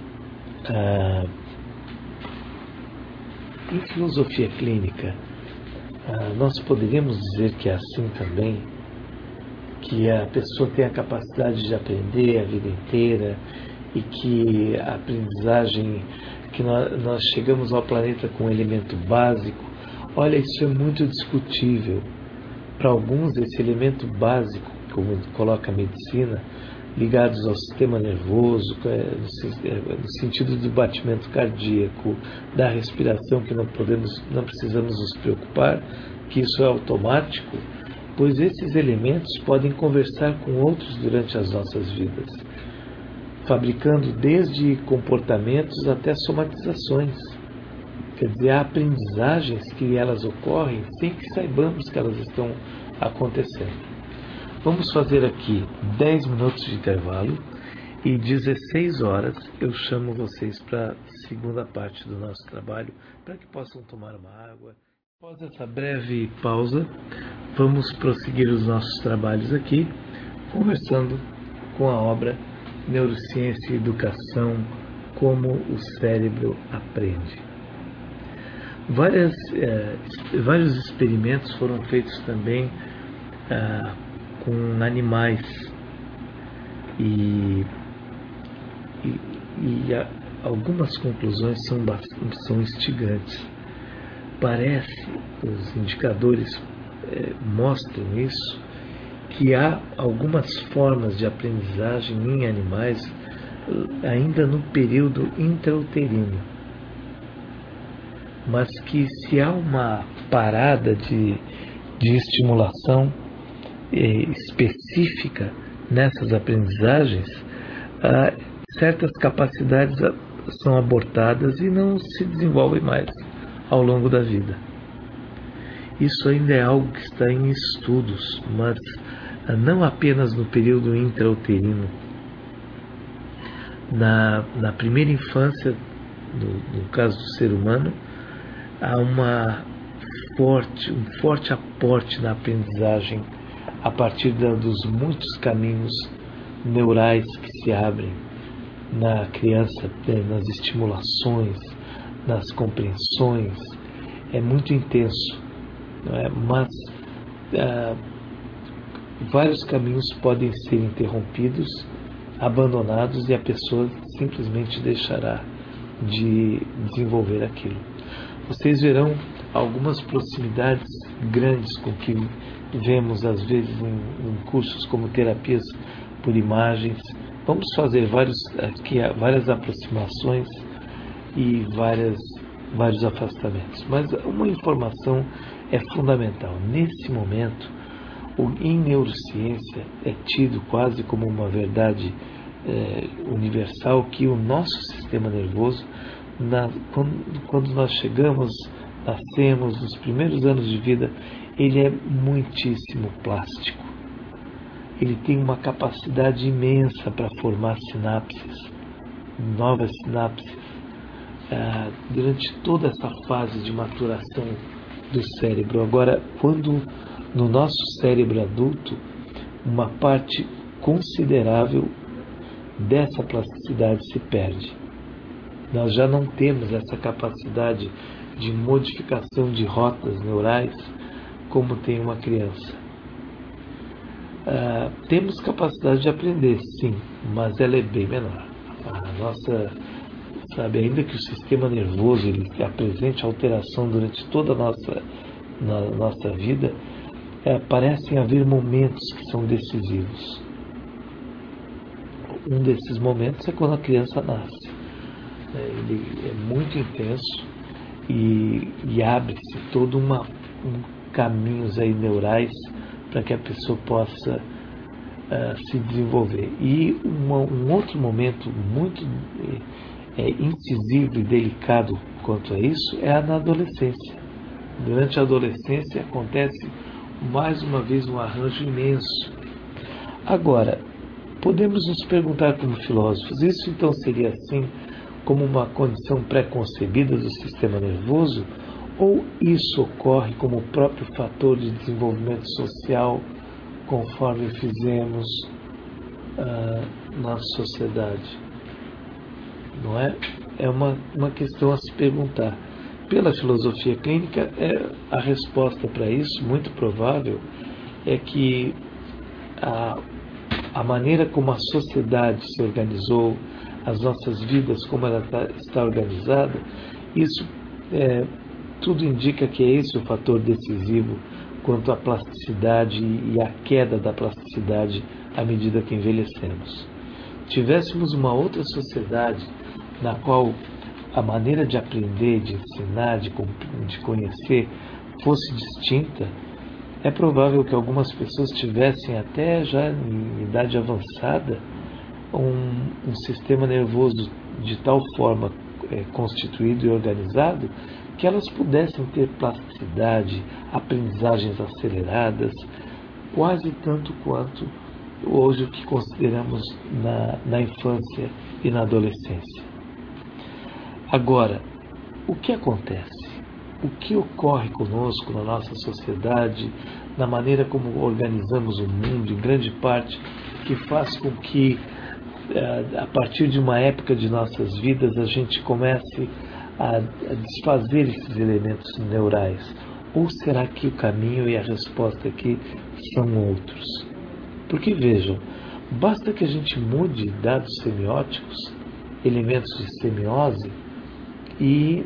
em filosofia clínica, nós poderíamos dizer que é assim também, que a pessoa tem a capacidade de aprender a vida inteira e que a aprendizagem, que nós chegamos ao planeta com um elemento básico. Olha, isso é muito discutível. Para alguns, esse elemento básico, como coloca a medicina, ligados ao sistema nervoso, no sentido do batimento cardíaco, da respiração, que não precisamos nos preocupar, que isso é automático, pois esses elementos podem conversar com outros durante as nossas vidas, fabricando desde comportamentos até somatizações. Quer dizer, há aprendizagens que elas ocorrem sem que saibamos que elas estão acontecendo. Vamos fazer aqui 10 minutos de intervalo e 16 horas eu chamo vocês para a segunda parte do nosso trabalho, para que possam tomar uma água. Após essa breve pausa, vamos prosseguir os nossos trabalhos aqui, conversando com a obra Neurociência e Educação, como o cérebro aprende. Vários experimentos foram feitos também com animais e algumas conclusões são instigantes. Parece, os indicadores mostram isso, que há algumas formas de aprendizagem em animais ainda no período intrauterino, mas que se há uma parada de estimulação específica nessas aprendizagens, certas capacidades são abortadas e não se desenvolvem mais ao longo da vida. Isso ainda é algo que está em estudos, mas não apenas no período intrauterino. Na primeira infância, no caso do ser humano, há um forte aporte na aprendizagem a partir dos muitos caminhos neurais que se abrem na criança, nas estimulações, nas compreensões. É muito intenso, não é? Mas vários caminhos podem ser interrompidos, abandonados, e a pessoa simplesmente deixará de desenvolver aquilo. Vocês verão algumas proximidades grandes com que vemos às vezes em cursos como terapias por imagens. Vamos fazer várias aproximações e vários afastamentos. Mas uma informação é fundamental. Nesse momento, em neurociência é tido quase como uma verdade universal que o nosso sistema nervoso, quando nós nascemos, nos primeiros anos de vida, ele é muitíssimo plástico. Ele tem uma capacidade imensa para formar sinapses, novas sinapses, durante toda essa fase de maturação do cérebro. Agora, quando no nosso cérebro adulto, uma parte considerável dessa plasticidade se perde. Nós já não temos essa capacidade de modificação de rotas neurais como tem uma criança. Temos capacidade de aprender, sim, mas ela é bem menor. Ainda que o sistema nervoso ele apresente alteração durante toda a nossa vida, parecem haver momentos que são decisivos. Um desses momentos é quando a criança nasce. Ele é muito intenso e abre-se todo caminhos aí neurais para que a pessoa possa se desenvolver. E um outro momento muito incisivo e delicado quanto a isso é na adolescência. Durante a adolescência acontece mais uma vez um arranjo imenso. Agora, podemos nos perguntar como filósofos, isso então seria assim como uma condição pré-concebida do sistema nervoso, ou isso ocorre como o próprio fator de desenvolvimento social, conforme fizemos na sociedade? Não é? É uma questão a se perguntar. Pela filosofia clínica, a resposta para isso, muito provável, é que a maneira como a sociedade se organizou, as nossas vidas, como ela está organizada, isso tudo indica que é esse o fator decisivo quanto à plasticidade e à queda da plasticidade à medida que envelhecemos. Tivéssemos uma outra sociedade na qual a maneira de aprender, de ensinar, de conhecer fosse distinta, é provável que algumas pessoas tivessem até já em idade avançada um sistema nervoso de tal forma constituído e organizado que elas pudessem ter plasticidade, aprendizagens aceleradas, quase tanto quanto hoje o que consideramos na infância e na adolescência. Agora, o que acontece? O que ocorre conosco na nossa sociedade, na maneira como organizamos o mundo, em grande parte, que faz com que, a partir de uma época de nossas vidas, a gente comece a desfazer esses elementos neurais? Ou será que o caminho e a resposta aqui são outros? Porque vejam, basta que a gente mude dados semióticos, elementos de semiose, e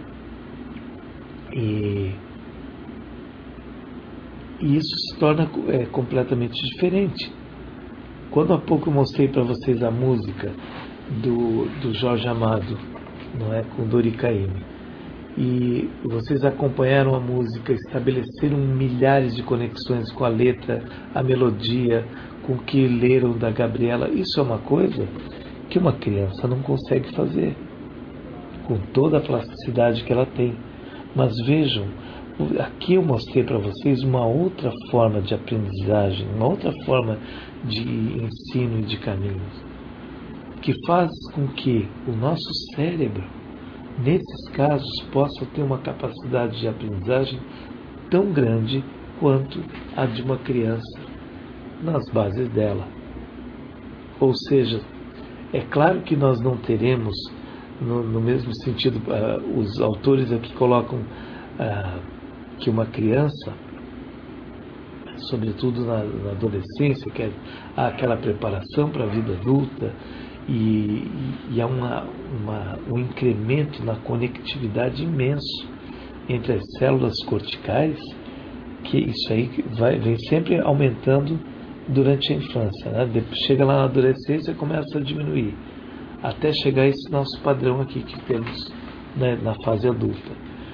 isso se torna completamente diferente. Quando há pouco eu mostrei para vocês a música do Jorge Amado, não é, com Dori Caymmi, e vocês acompanharam a música, estabeleceram milhares de conexões com a letra, a melodia, com o que leram da Gabriela. Isso é uma coisa que uma criança não consegue fazer, com toda a plasticidade que ela tem. Mas vejam, aqui eu mostrei para vocês uma outra forma de aprendizagem, uma outra forma de ensino e de caminhos, que faz com que o nosso cérebro, nesses casos, possa ter uma capacidade de aprendizagem tão grande quanto a de uma criança nas bases dela. Ou seja, é claro que nós não teremos, no mesmo sentido, os autores aqui colocam que uma criança, sobretudo na adolescência, que é aquela preparação para a vida adulta, e há um incremento na conectividade imenso entre as células corticais, que isso aí vem sempre aumentando durante a infância, né? Chega lá na adolescência e começa a diminuir, até chegar a esse nosso padrão aqui que temos, né, na fase adulta.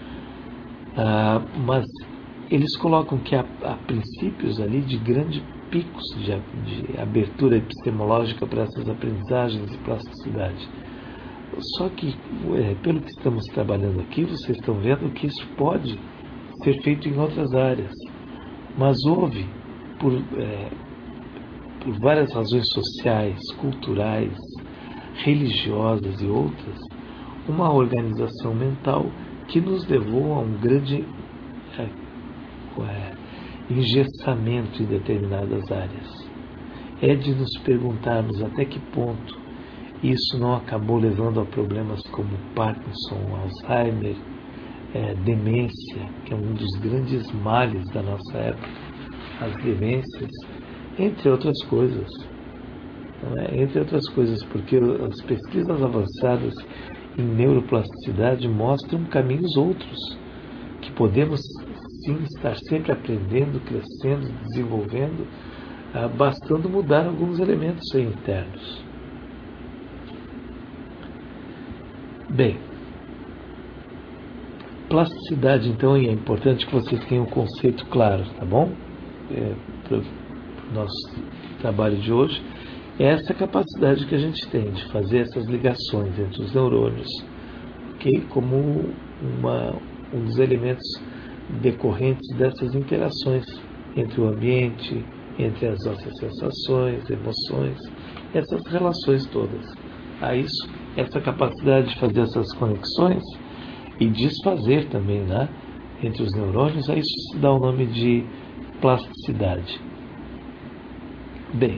Mas eles colocam que há princípios ali de grandes picos de abertura epistemológica para essas aprendizagens e plasticidade. Só que, pelo que estamos trabalhando aqui, vocês estão vendo que isso pode ser feito em outras áreas. Mas houve, por várias razões sociais, culturais, religiosas e outras, uma organização mental que nos levou a um grande engessamento em determinadas áreas. É de nos perguntarmos até que ponto isso não acabou levando a problemas como Parkinson, Alzheimer, demência, que é um dos grandes males da nossa época, as demências, entre outras coisas. Entre outras coisas, porque as pesquisas avançadas em neuroplasticidade mostram caminhos outros, que podemos sim estar sempre aprendendo, crescendo, desenvolvendo, bastando mudar alguns elementos aí internos. Bem, plasticidade, então, e é importante que vocês tenham um conceito claro, tá bom? Para o nosso trabalho de hoje, é essa capacidade que a gente tem de fazer essas ligações entre os neurônios, okay? Como um dos elementos decorrentes dessas interações entre o ambiente, entre as nossas sensações, emoções, essas relações todas. A isso, essa capacidade de fazer essas conexões e desfazer também, né, entre os neurônios, a isso se dá o nome de plasticidade. Bem,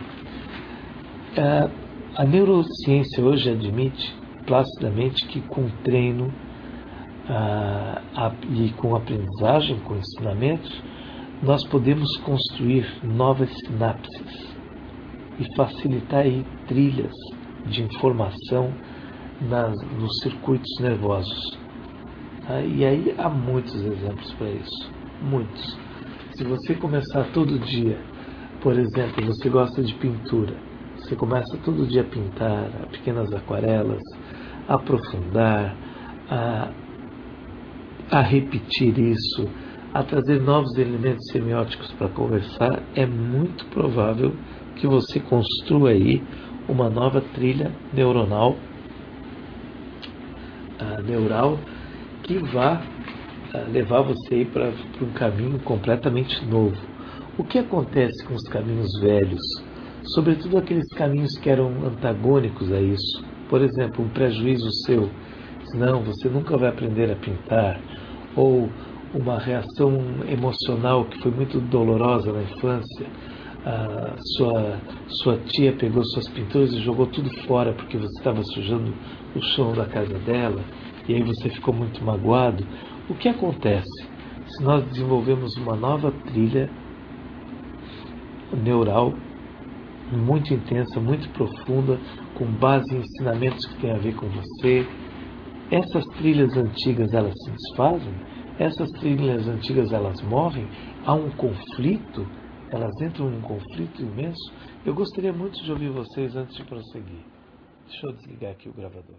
a neurociência hoje admite placidamente que com treino e com aprendizagem, com ensinamentos, nós podemos construir novas sinapses e facilitar aí trilhas de informação nos circuitos nervosos. E aí há muitos exemplos para isso, muitos. Se você começar todo dia, por exemplo, você gosta de pintura, você começa todo dia a pintar pequenas aquarelas, a aprofundar, a repetir isso, a trazer novos elementos semióticos para conversar, é muito provável que você construa aí uma nova trilha neural que vá levar você para um caminho completamente novo. O que acontece com os caminhos velhos? Sobretudo aqueles caminhos que eram antagônicos a isso. Por exemplo, um prejuízo seu, não, você nunca vai aprender a pintar, ou uma reação emocional que foi muito dolorosa na infância. Sua tia pegou suas pinturas e jogou tudo fora porque você estava sujando o chão da casa dela, e aí você ficou muito magoado. O que acontece se nós desenvolvemos uma nova trilha neural muito intensa, muito profunda, com base em ensinamentos que têm a ver com você? Essas trilhas antigas, elas se desfazem? Essas trilhas antigas, elas morrem? Há um conflito? Elas entram num conflito imenso? Eu gostaria muito de ouvir vocês antes de prosseguir. Deixa eu desligar aqui o gravador.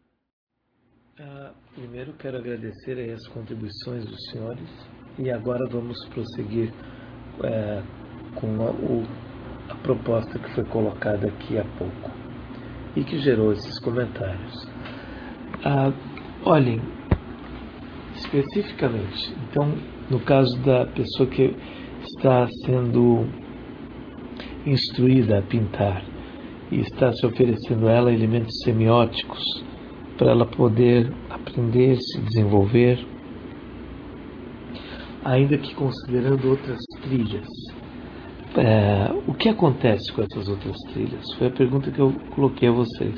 Primeiro quero agradecer aí as contribuições dos senhores, e agora vamos prosseguir com a proposta que foi colocada aqui há pouco. e que gerou esses comentários. Olhem, especificamente, então, no caso da pessoa que está sendo instruída a pintar e está se oferecendo a ela elementos semióticos para ela poder aprender, se desenvolver, ainda que considerando outras trilhas. O que acontece com essas outras trilhas? Foi a pergunta que eu coloquei a vocês.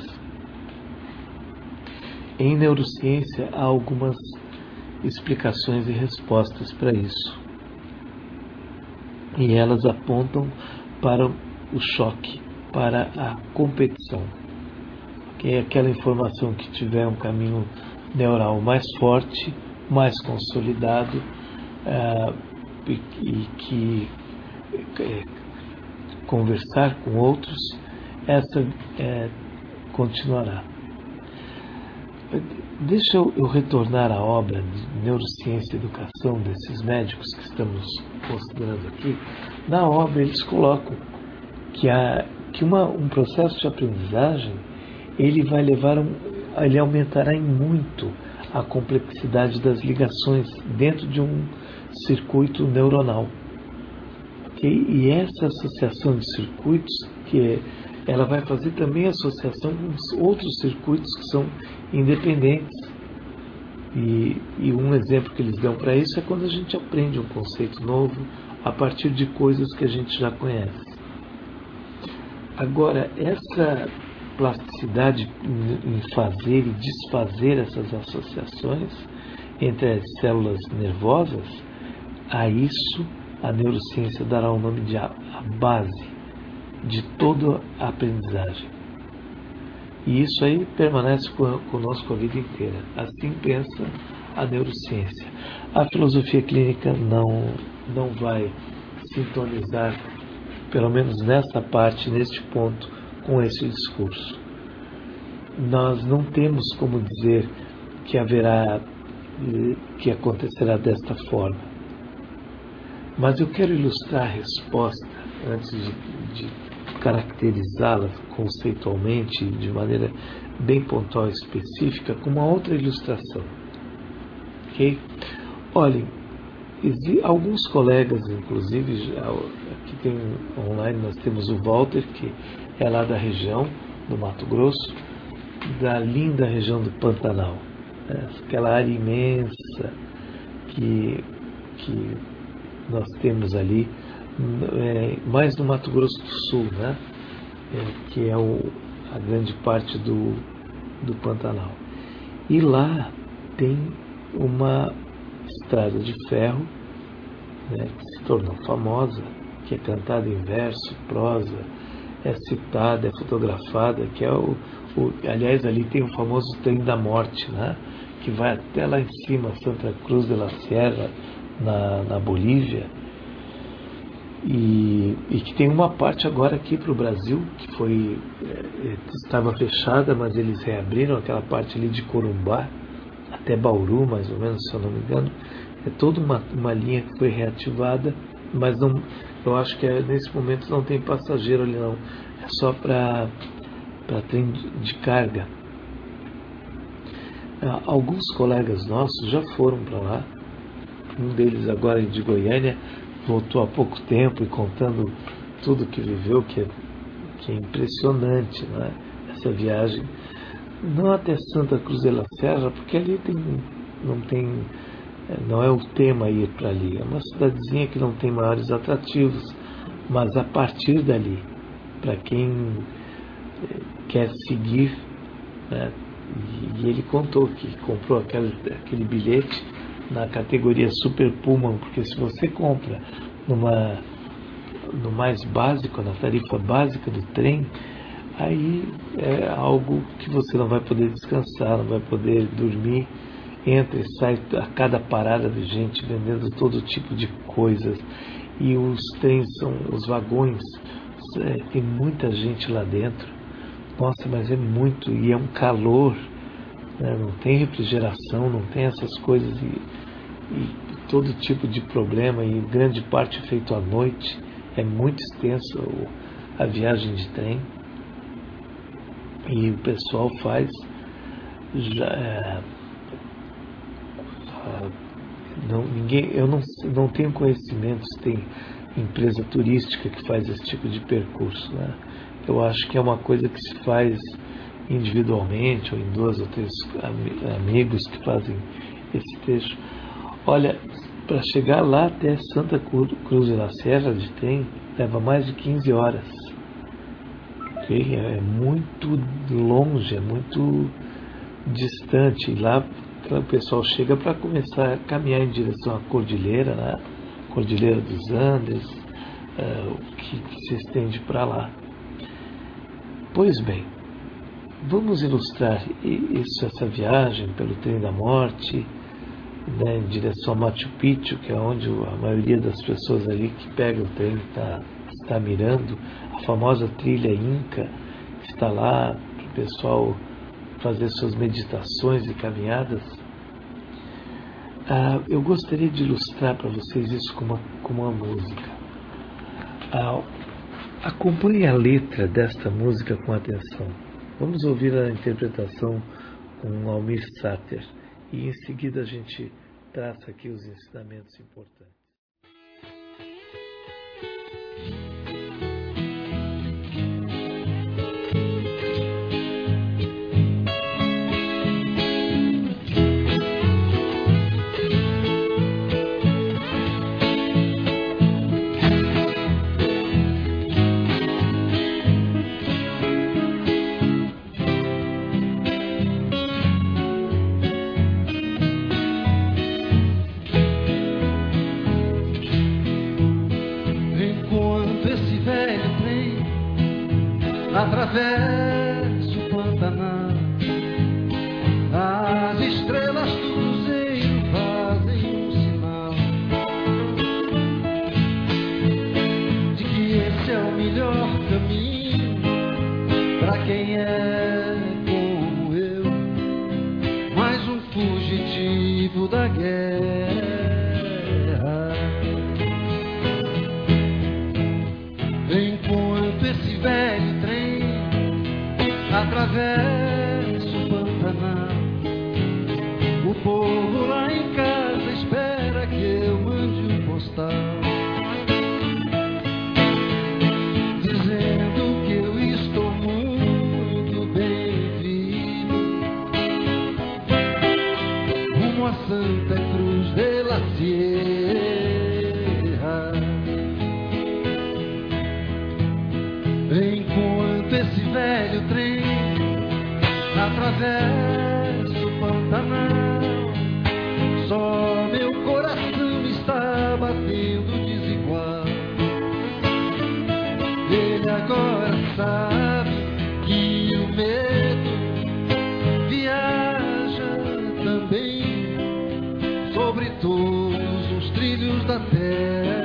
Em neurociência há algumas explicações e respostas para isso. E elas apontam para o choque, para a competição. Que é aquela informação que tiver um caminho neural mais forte, mais consolidado, e que conversar com outros, essa continuará. Deixa eu retornar à obra de Neurociência e Educação desses médicos que estamos considerando aqui. Na obra eles colocam que um processo de aprendizagem ele aumentará em muito a complexidade das ligações dentro de um circuito neuronal. Okay? E essa associação de circuitos, ela vai fazer também associação com outros circuitos que são independentes. E um exemplo que eles dão para isso é quando a gente aprende um conceito novo a partir de coisas que a gente já conhece. Agora, essa plasticidade em fazer e desfazer essas associações entre as células nervosas, a isso a neurociência dará o nome de a base de toda a aprendizagem. E isso aí permanece conosco a vida inteira. Assim pensa a neurociência. A filosofia clínica não vai sintonizar, pelo menos nessa parte, neste ponto, com esse discurso. Nós não temos como dizer que acontecerá desta forma. Mas eu quero ilustrar a resposta, antes de caracterizá-la conceitualmente, de maneira bem pontual e específica, com uma outra ilustração. Okay? Olhem, alguns colegas, inclusive, aqui tem online, nós temos o Walter, que é lá da região do Mato Grosso, da linda região do Pantanal, aquela área imensa que nós temos ali, mais no Mato Grosso do Sul, né? Que é a grande parte do Pantanal. E lá tem uma estrada de ferro, né, que se tornou famosa, que é cantada em verso, prosa, é citada, é fotografada, que é aliás, ali tem o famoso trem da morte, né, que vai até lá em cima, Santa Cruz de la Sierra, na Bolívia, e que tem uma parte agora aqui para o Brasil, que estava fechada, mas eles reabriram aquela parte ali de Corumbá, até Bauru, mais ou menos, se eu não me engano. É toda uma linha que foi reativada, mas não, eu acho que nesse momento não tem passageiro ali não, é só para trem de carga. Alguns colegas nossos já foram para lá, um deles agora de Goiânia, voltou há pouco tempo e contando tudo que viveu, que é impressionante, né? Essa viagem, não até Santa Cruz de la Sierra, porque ali não é o tema ir para ali, é uma cidadezinha que não tem maiores atrativos, mas a partir dali, para quem quer seguir, né? E ele contou que comprou aquele bilhete na categoria Super Pullman, porque se você compra no mais básico, na tarifa básica do trem, aí é algo que você não vai poder descansar, não vai poder dormir, entra e sai a cada parada de gente vendendo todo tipo de coisas, e os trens os vagões, tem muita gente lá dentro, nossa, mas é muito, e é um calor, né? Não tem refrigeração, não tem essas coisas, e todo tipo de problema, e grande parte feito à noite, é muito extenso a viagem de trem. E o pessoal faz eu não tenho conhecimento se tem empresa turística que faz esse tipo de percurso, né? Eu acho que é uma coisa que se faz individualmente ou em 2 ou 3 amigos que fazem esse trecho. Olha, para chegar lá até Santa Cruz de la Sierra de Trem leva mais de 15 horas. Okay? É muito longe, é muito distante. E lá o pessoal chega para começar a caminhar em direção à cordilheira, né? Cordilheira dos Andes, que se estende para lá. Pois bem, vamos ilustrar essa viagem pelo Trem da Morte, né, em direção a Machu Picchu, que é onde a maioria das pessoas ali que pega o trem está mirando, a famosa trilha Inca, que está lá para o pessoal fazer suas meditações e caminhadas. Eu gostaria de ilustrar para vocês isso com uma música. Acompanhe a letra desta música com atenção. Vamos ouvir a interpretação com Almir Sater e em seguida a gente traça aqui os ensinamentos importantes. Atravesso o Pantanal, as estrelas do cruzeiro fazem um sinal de que esse é o melhor caminho para quem é como eu, mais um fugitivo da guerra. Enquanto esse velho trem atravesso o Pantanal, o povo lá em casa espera que eu mande um postal dizendo que eu estou muito bem vivo, rumo a Santa Cruz de la Sierra. Enquanto esse velho trem atravesso o Pantanal, só meu coração está batendo desigual. Ele agora sabe que o medo viaja também sobre todos os trilhos da terra.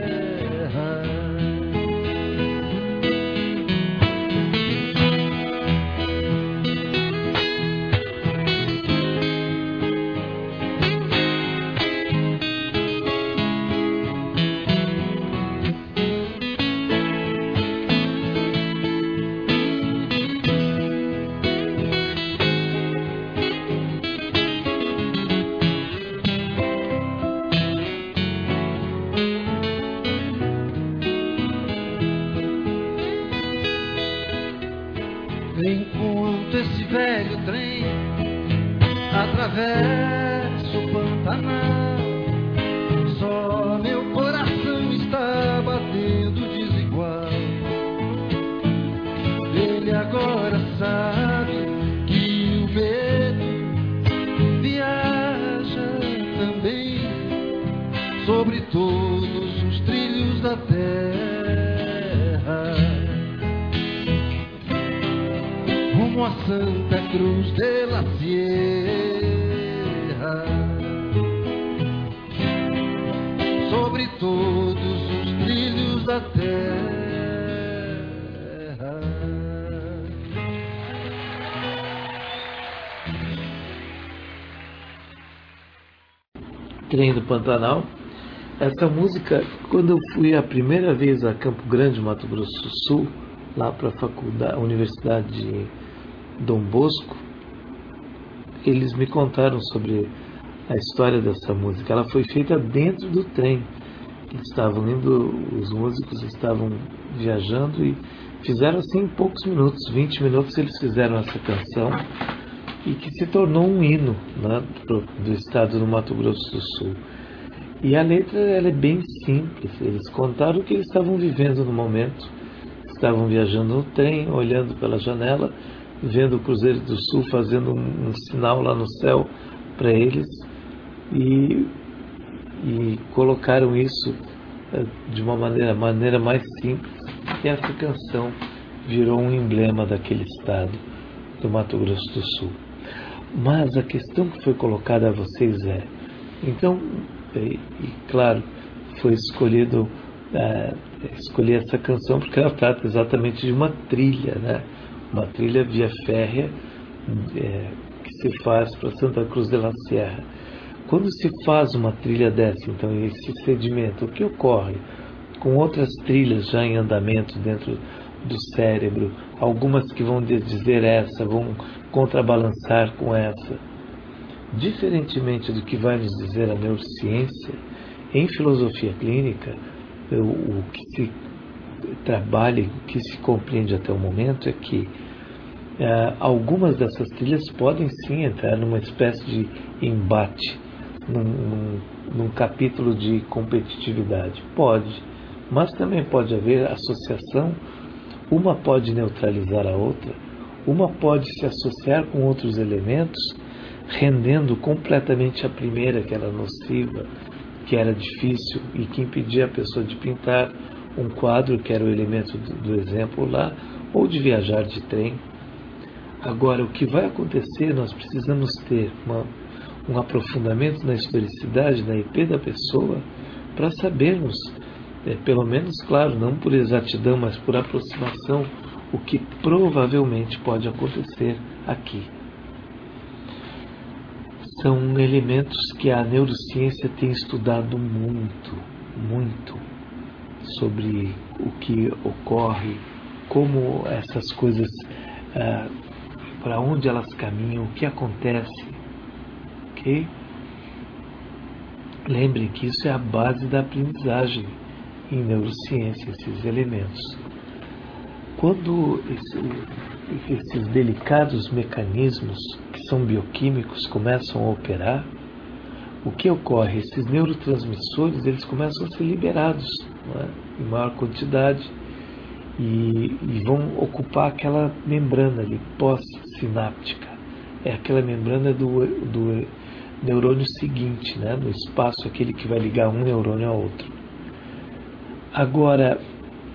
Enquanto esse velho trem atravesso o Pantanal, só meu coração está batendo desigual. Ele agora sabe que o medo viaja também sobre todos os trilhos da terra. Rumo a Santa Cruz de la Sierra, sobre todos os trilhos da terra. Trem do Pantanal. Essa música, quando eu fui a primeira vez a Campo Grande, Mato Grosso do Sul, lá para a Universidade Dom Bosco, eles me contaram sobre a história dessa música. Ela foi feita dentro do trem. Eles estavam indo, os músicos estavam viajando e fizeram assim em poucos minutos, 20 minutos eles fizeram essa canção, e que se tornou um hino, né, do estado do Mato Grosso do Sul. E a letra, ela é bem simples. Eles contaram o que eles estavam vivendo no momento. Estavam viajando no trem, olhando pela janela, vendo o Cruzeiro do Sul fazendo um sinal lá no céu para eles, e colocaram isso de uma maneira mais simples, e essa canção virou um emblema daquele estado do Mato Grosso do Sul. Mas a questão que foi colocada a vocês é, então, e claro, foi escolher essa canção porque ela trata exatamente de uma trilha, né? Uma trilha via férrea que se faz para Santa Cruz de la Sierra. Quando se faz uma trilha dessa, então, esse sedimento, o que ocorre com outras trilhas já em andamento dentro do cérebro, algumas que vão dizer essa, vão contrabalançar com essa. Diferentemente do que vai nos dizer a neurociência, em filosofia clínica, o que se trabalha, o que se compreende até o momento é que algumas dessas trilhas podem sim entrar numa espécie de embate, num capítulo de competitividade. Pode, mas também pode haver associação, uma pode neutralizar a outra, uma pode se associar com outros elementos, rendendo completamente a primeira, que era nociva, que era difícil e que impedia a pessoa de pintar um quadro, que era o elemento do exemplo lá, ou de viajar de trem. Agora, o que vai acontecer, nós precisamos ter um aprofundamento na historicidade, na IP da pessoa, para sabermos, pelo menos, claro, não por exatidão, mas por aproximação, o que provavelmente pode acontecer aqui. São elementos que a neurociência tem estudado muito, muito, sobre o que ocorre, como essas coisas, para onde elas caminham, o que acontece. Ok? Lembrem que isso é a base da aprendizagem em neurociência, esses elementos. Quando esses delicados mecanismos que são bioquímicos começam a operar, o que ocorre? Esses neurotransmissores, eles começam a ser liberados, não é? Em maior quantidade, e vão ocupar aquela membrana ali, pós-sináptica. É aquela membrana do neurônio seguinte, né? No espaço, aquele que vai ligar um neurônio a outro. Agora,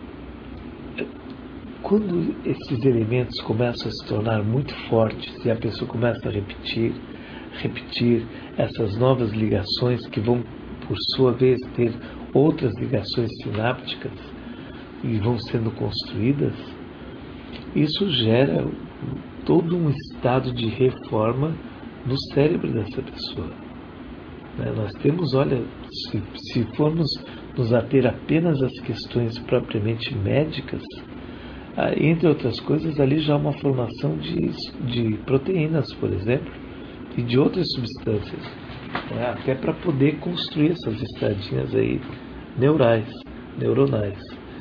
quando esses elementos começam a se tornar muito fortes e a pessoa começa a repetir essas novas ligações que vão, por sua vez, ter outras ligações sinápticas e vão sendo construídas, isso gera todo um estado de reforma no cérebro dessa pessoa. Nós temos, olha, se formos nos ater apenas às questões propriamente médicas, entre outras coisas, ali já há uma formação de proteínas, por exemplo, e de outras substâncias, até para poder construir essas estradinhas aí neuronais.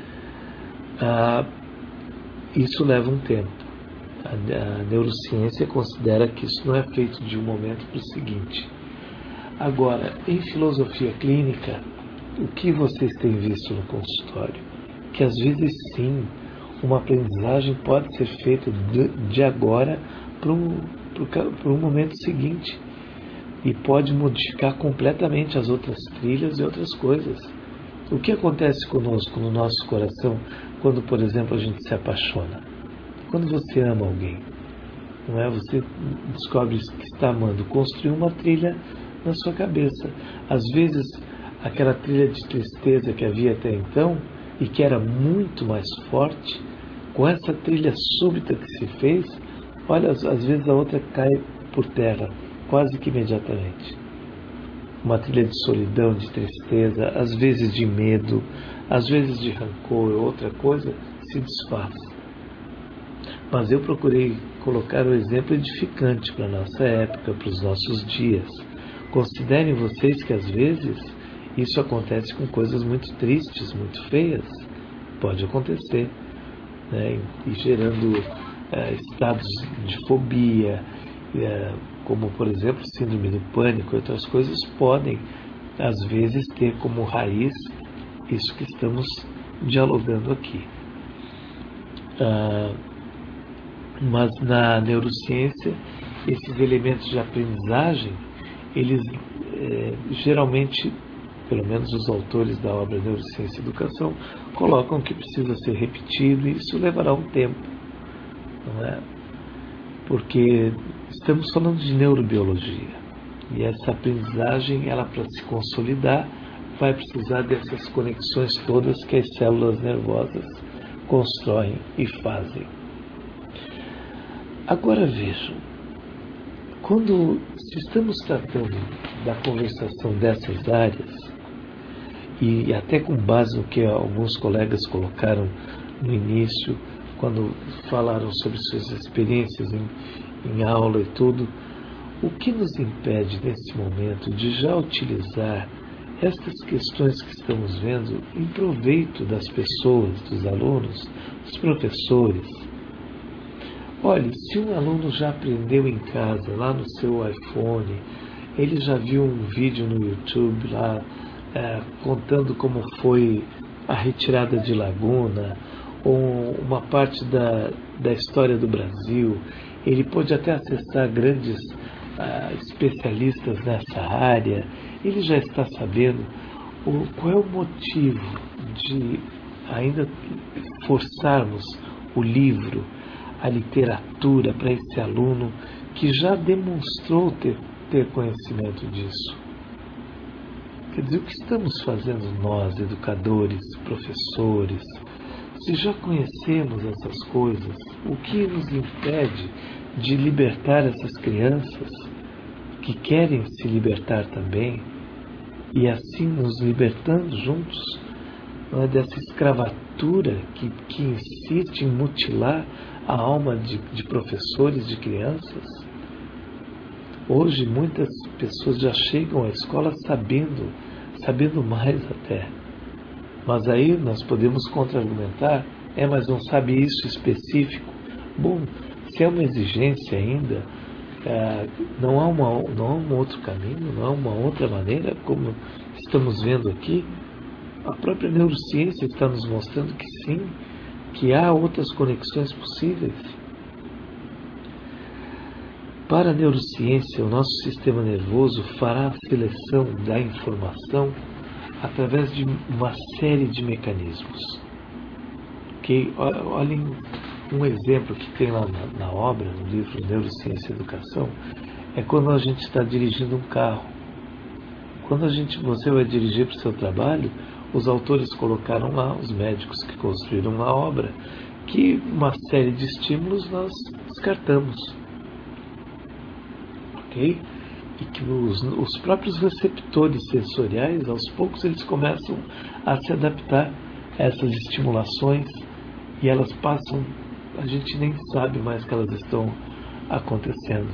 Isso leva um tempo. A neurociência considera que isso não é feito de um momento para o seguinte. Agora, em filosofia clínica, o que vocês têm visto no consultório? Que às vezes sim, uma aprendizagem pode ser feita de agora para um momento seguinte, e pode modificar completamente as outras trilhas e outras coisas. O que acontece conosco, no nosso coração, quando, por exemplo, a gente se apaixona? Quando você ama alguém, não é? Você descobre que está amando, construiu uma trilha na sua cabeça. Às vezes, aquela trilha de tristeza que havia até então, e que era muito mais forte, com essa trilha súbita que se fez, olha, às vezes a outra cai por terra, quase que imediatamente. Uma trilha de solidão, de tristeza, às vezes de medo, às vezes de rancor ou outra coisa, se desfaz. Mas eu procurei colocar o exemplo edificante para a nossa época, para os nossos dias. Considerem vocês que às vezes isso acontece com coisas muito tristes, muito feias. Pode acontecer, né? E gerando estados de fobia, como por exemplo síndrome do pânico e outras coisas, podem às vezes ter como raiz isso que estamos dialogando aqui. Mas na neurociência, esses elementos de aprendizagem, eles geralmente, pelo menos os autores da obra Neurociência e Educação, colocam que precisa ser repetido e isso levará um tempo, não é? Porque estamos falando de neurobiologia e essa aprendizagem, ela para se consolidar, vai precisar dessas conexões todas que as células nervosas constroem e fazem. Agora vejam, se estamos tratando da conversação dessas áreas, e até com base no que alguns colegas colocaram no início, quando falaram sobre suas experiências em aula e tudo, o que nos impede nesse momento de já utilizar estas questões que estamos vendo em proveito das pessoas, dos alunos, dos professores? Olhe, se um aluno já aprendeu em casa, lá no seu iPhone, ele já viu um vídeo no YouTube lá contando como foi a retirada de Laguna, ou uma parte da história do Brasil, ele pode até acessar grandes especialistas nessa área, ele já está sabendo qual é o motivo de ainda forçarmos o livro, a literatura para esse aluno que já demonstrou ter conhecimento disso. Quer dizer, o que estamos fazendo nós, educadores, professores, se já conhecemos essas coisas, o que nos impede de libertar essas crianças que querem se libertar também e assim nos libertando juntos, não é, dessa escravatura que insiste em mutilar a alma de professores, de crianças? Hoje muitas pessoas já chegam à escola sabendo mais até. Mas aí nós podemos contra-argumentar, mas não sabe isso específico. Bom, se é uma exigência ainda, não há um outro caminho, não há uma outra maneira, como estamos vendo aqui. A própria neurociência está nos mostrando que sim, que há outras conexões possíveis. Para a neurociência, o nosso sistema nervoso fará a seleção da informação através de uma série de mecanismos. Okay? Olhem um exemplo que tem lá na obra, no livro Neurociência e Educação, é quando a gente está dirigindo um carro. Quando você vai dirigir para o seu trabalho, os autores colocaram lá, os médicos que construíram a obra, que uma série de estímulos nós descartamos. Ok? E que os próprios receptores sensoriais, aos poucos, eles começam a se adaptar a essas estimulações e elas passam, a gente nem sabe mais que elas estão acontecendo.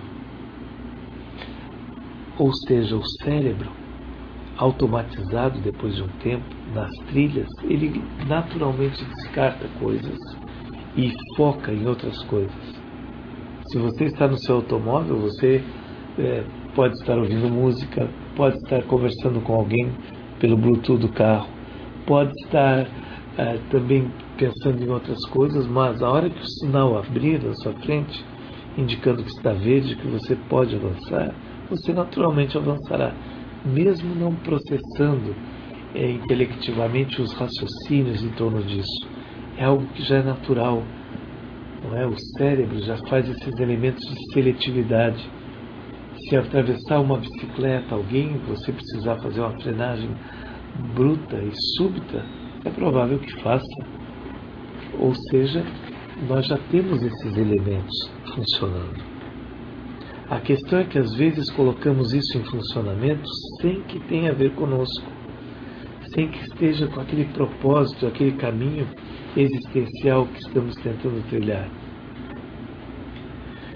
Ou seja, o cérebro, automatizado depois de um tempo, nas trilhas, ele naturalmente descarta coisas e foca em outras coisas. Se você está no seu automóvel, você pode estar ouvindo música, pode estar conversando com alguém pelo Bluetooth do carro, pode estar também pensando em outras coisas, mas a hora que o sinal abrir na sua frente, indicando que está verde, que você pode avançar, você naturalmente avançará, mesmo não processando intelectivamente os raciocínios em torno disso. É algo que já é natural, não é? O cérebro já faz esses elementos de seletividade. Se atravessar uma bicicleta, você precisar fazer uma frenagem bruta e súbita, é provável que faça. Ou seja, nós já temos esses elementos funcionando. A questão é que às vezes colocamos isso em funcionamento sem que tenha a ver conosco, sem que esteja com aquele propósito, aquele caminho existencial que estamos tentando trilhar.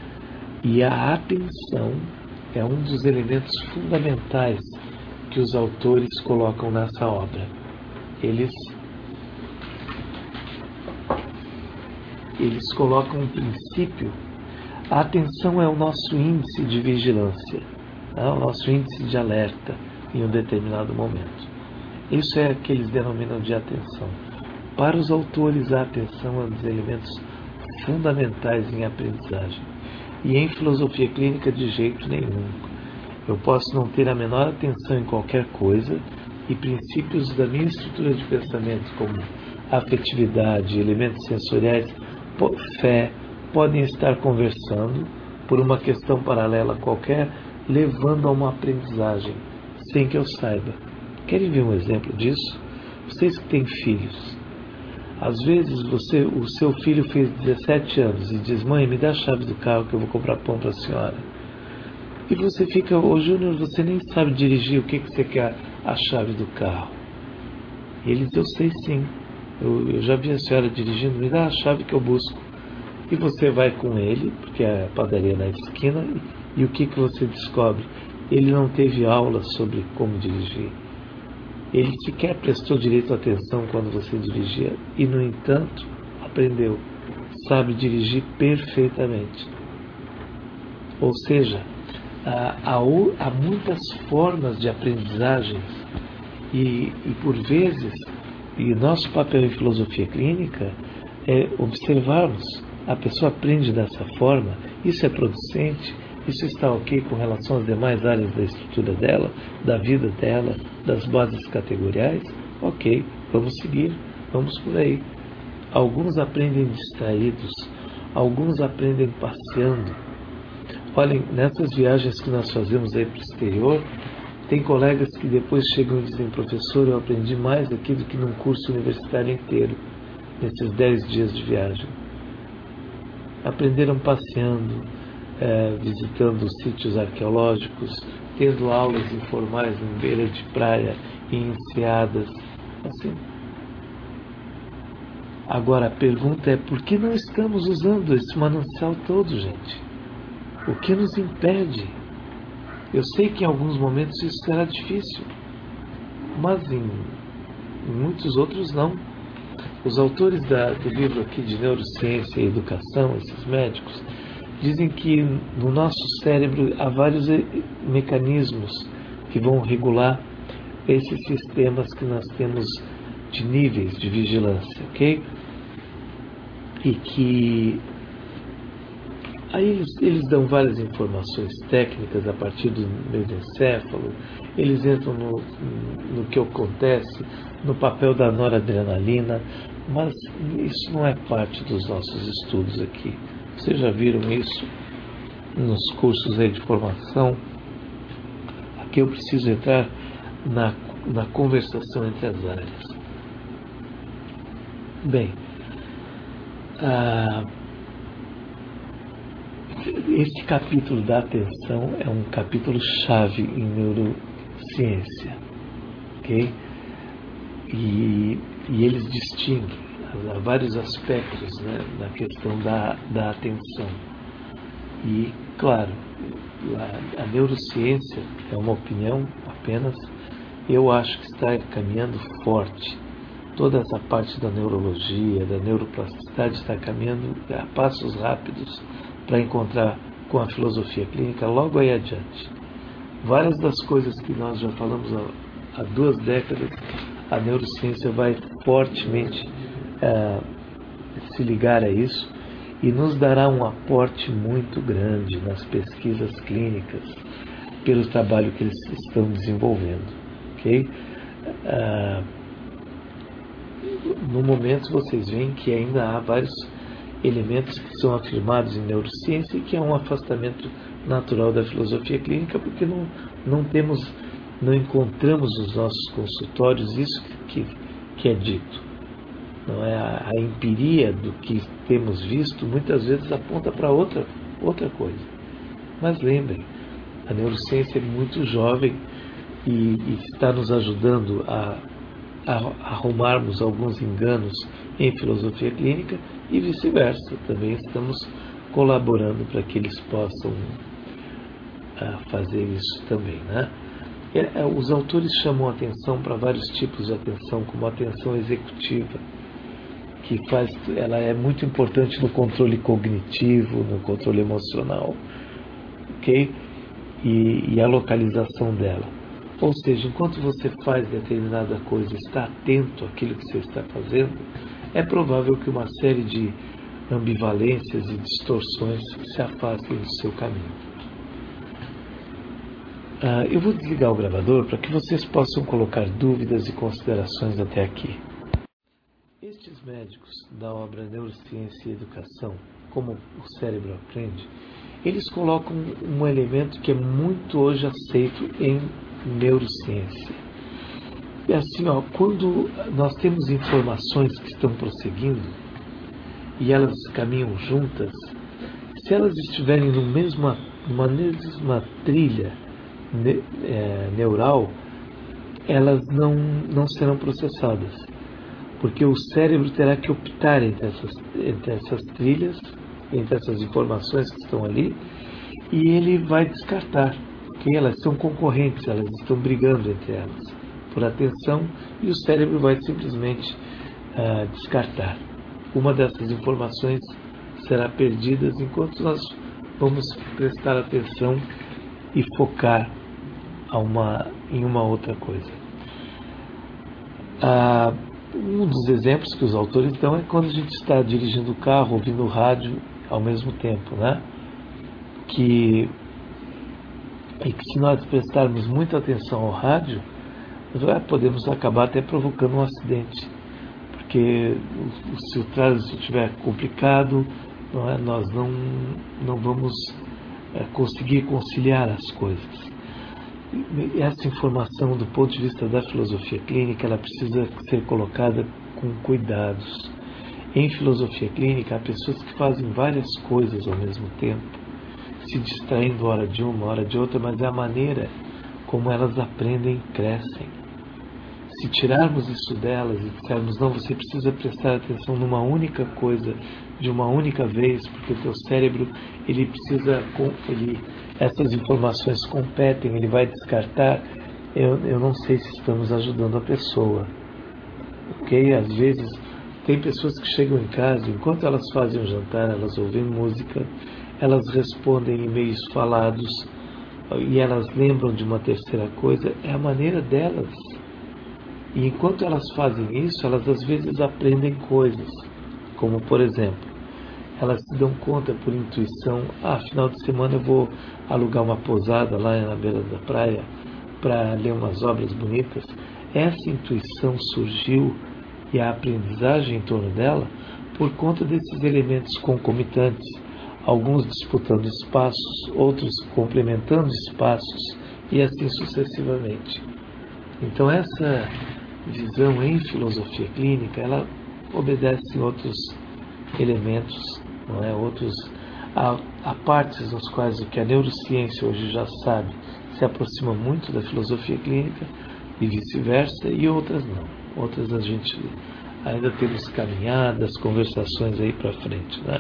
E a atenção é um dos elementos fundamentais que os autores colocam nessa obra. Eles colocam um princípio. A atenção é o nosso índice de vigilância, o nosso índice de alerta em um determinado momento. Isso é o que eles denominam de atenção. Para os autores, a atenção é um dos elementos fundamentais em aprendizagem. E em filosofia clínica, de jeito nenhum. Eu posso não ter a menor atenção em qualquer coisa e princípios da minha estrutura de pensamento, como afetividade, elementos sensoriais, fé, podem estar conversando por uma questão paralela qualquer, levando a uma aprendizagem, sem que eu saiba. Querem ver um exemplo disso? Vocês que têm filhos. Às vezes o seu filho fez 17 anos e diz: mãe, me dá a chave do carro que eu vou comprar pão para a senhora. E você fica: ô Júnior, você nem sabe dirigir, o que você quer a chave do carro? E ele diz: eu sei sim, eu já vi a senhora dirigindo, me dá a chave que eu busco. E você vai com ele, porque é a padaria na esquina, e o que você descobre? Ele não teve aula sobre como dirigir. Ele sequer prestou direito à atenção quando você dirigia e, no entanto, aprendeu, sabe dirigir perfeitamente. Ou seja, há muitas formas de aprendizagem e por vezes, e nosso papel em filosofia clínica é observarmos. A pessoa aprende dessa forma, isso é producente, isso está ok com relação às demais áreas da estrutura dela, da vida dela, das bases categoriais? Ok, vamos seguir, vamos por aí. Alguns aprendem distraídos, alguns aprendem passeando. Olhem, nessas viagens que nós fazemos aí para o exterior, tem colegas que depois chegam e dizem: professor, eu aprendi mais aqui do que num curso universitário inteiro, nesses 10 dias de viagem. Aprenderam passeando, visitando sítios arqueológicos, tendo aulas informais em beira de praia e em enseadas, assim. Agora a pergunta é: por que não estamos usando esse manancial todo, gente? O que nos impede? Eu sei que em alguns momentos isso será difícil, mas em muitos outros não. Os autores do livro aqui de Neurociência e Educação, esses médicos, dizem que no nosso cérebro há vários mecanismos que vão regular esses sistemas que nós temos de níveis de vigilância, ok? E que aí eles dão várias informações técnicas a partir do mesencéfalo, eles entram no que acontece, no papel da noradrenalina, mas isso não é parte dos nossos estudos aqui. Vocês já viram isso nos cursos aí de formação? Aqui eu preciso entrar na conversação entre as áreas. Bem, esse capítulo da atenção é um capítulo chave em neurociência, ok? E eles distinguem há vários aspectos, né, na questão da atenção. E, claro, a neurociência é uma opinião apenas, eu acho que está caminhando forte. Toda essa parte da neurologia, da neuroplasticidade está caminhando a passos rápidos para encontrar com a filosofia clínica logo aí adiante. Várias das coisas que nós já falamos há 2 décadas, a neurociência vai fortemente se ligar a isso e nos dará um aporte muito grande nas pesquisas clínicas pelo trabalho que eles estão desenvolvendo, ok? No momento vocês veem que ainda há vários elementos que são afirmados em neurociência e que é um afastamento natural da filosofia clínica, porque não encontramos nos nossos consultórios isso que é dito. Não é a empiria do que temos visto, muitas vezes aponta para outra coisa. Mas lembrem, a neurociência é muito jovem e está nos ajudando a arrumarmos alguns enganos em filosofia clínica e vice-versa. Também estamos colaborando para que eles possam fazer isso também, né? Os autores chamam atenção para vários tipos de atenção, como a atenção executiva, que ela é muito importante no controle cognitivo, no controle emocional, ok? E a localização dela. Ou seja, enquanto você faz determinada coisa, está atento àquilo que você está fazendo, é provável que uma série de ambivalências e distorções se afastem do seu caminho. Eu vou desligar o gravador para que vocês possam colocar dúvidas e considerações até aqui. Estes médicos da obra Neurociência e Educação, como o cérebro aprende, eles colocam um elemento que é muito hoje aceito em neurociência. E assim, quando nós temos informações que estão prosseguindo e elas caminham juntas, se elas estiverem numa mesma trilha neural, elas não serão processadas, porque o cérebro terá que optar entre essas trilhas, entre essas informações que estão ali, e ele vai descartar, porque elas são concorrentes, elas estão brigando entre elas por atenção, e o cérebro vai simplesmente descartar. Uma dessas informações será perdida enquanto nós vamos prestar atenção e focar em uma outra coisa. Um dos exemplos que os autores dão é quando a gente está dirigindo o carro, ouvindo o rádio ao mesmo tempo, né? E que se nós prestarmos muita atenção ao rádio, podemos acabar até provocando um acidente, porque se o trânsito estiver complicado, nós não vamos conseguir conciliar as coisas. Essa informação, do ponto de vista da filosofia clínica, ela precisa ser colocada com cuidados. Em filosofia clínica, há pessoas que fazem várias coisas ao mesmo tempo, se distraindo hora de uma, hora de outra, mas é a maneira como elas aprendem e crescem. Se tirarmos isso delas e dissermos, não, você precisa prestar atenção numa única coisa, de uma única vez, porque o teu cérebro, essas informações competem, ele vai descartar, eu não sei se estamos ajudando a pessoa. Ok? Às vezes, tem pessoas que chegam em casa, enquanto elas fazem o jantar, elas ouvem música, elas respondem e-mails falados, e elas lembram de uma terceira coisa, é a maneira delas. E enquanto elas fazem isso, elas às vezes aprendem coisas, como por exemplo, elas se dão conta por intuição, final de semana eu vou alugar uma pousada lá na beira da praia para ler umas obras bonitas. Essa intuição surgiu e a aprendizagem em torno dela por conta desses elementos concomitantes, alguns disputando espaços, outros complementando espaços e assim sucessivamente. Então essa visão em filosofia clínica, ela obedece outros elementos, não é? Há partes nos quais o que a neurociência hoje já sabe se aproxima muito da filosofia clínica e vice-versa, e outras não. Outras a gente ainda temos caminhadas, conversações aí para frente, né?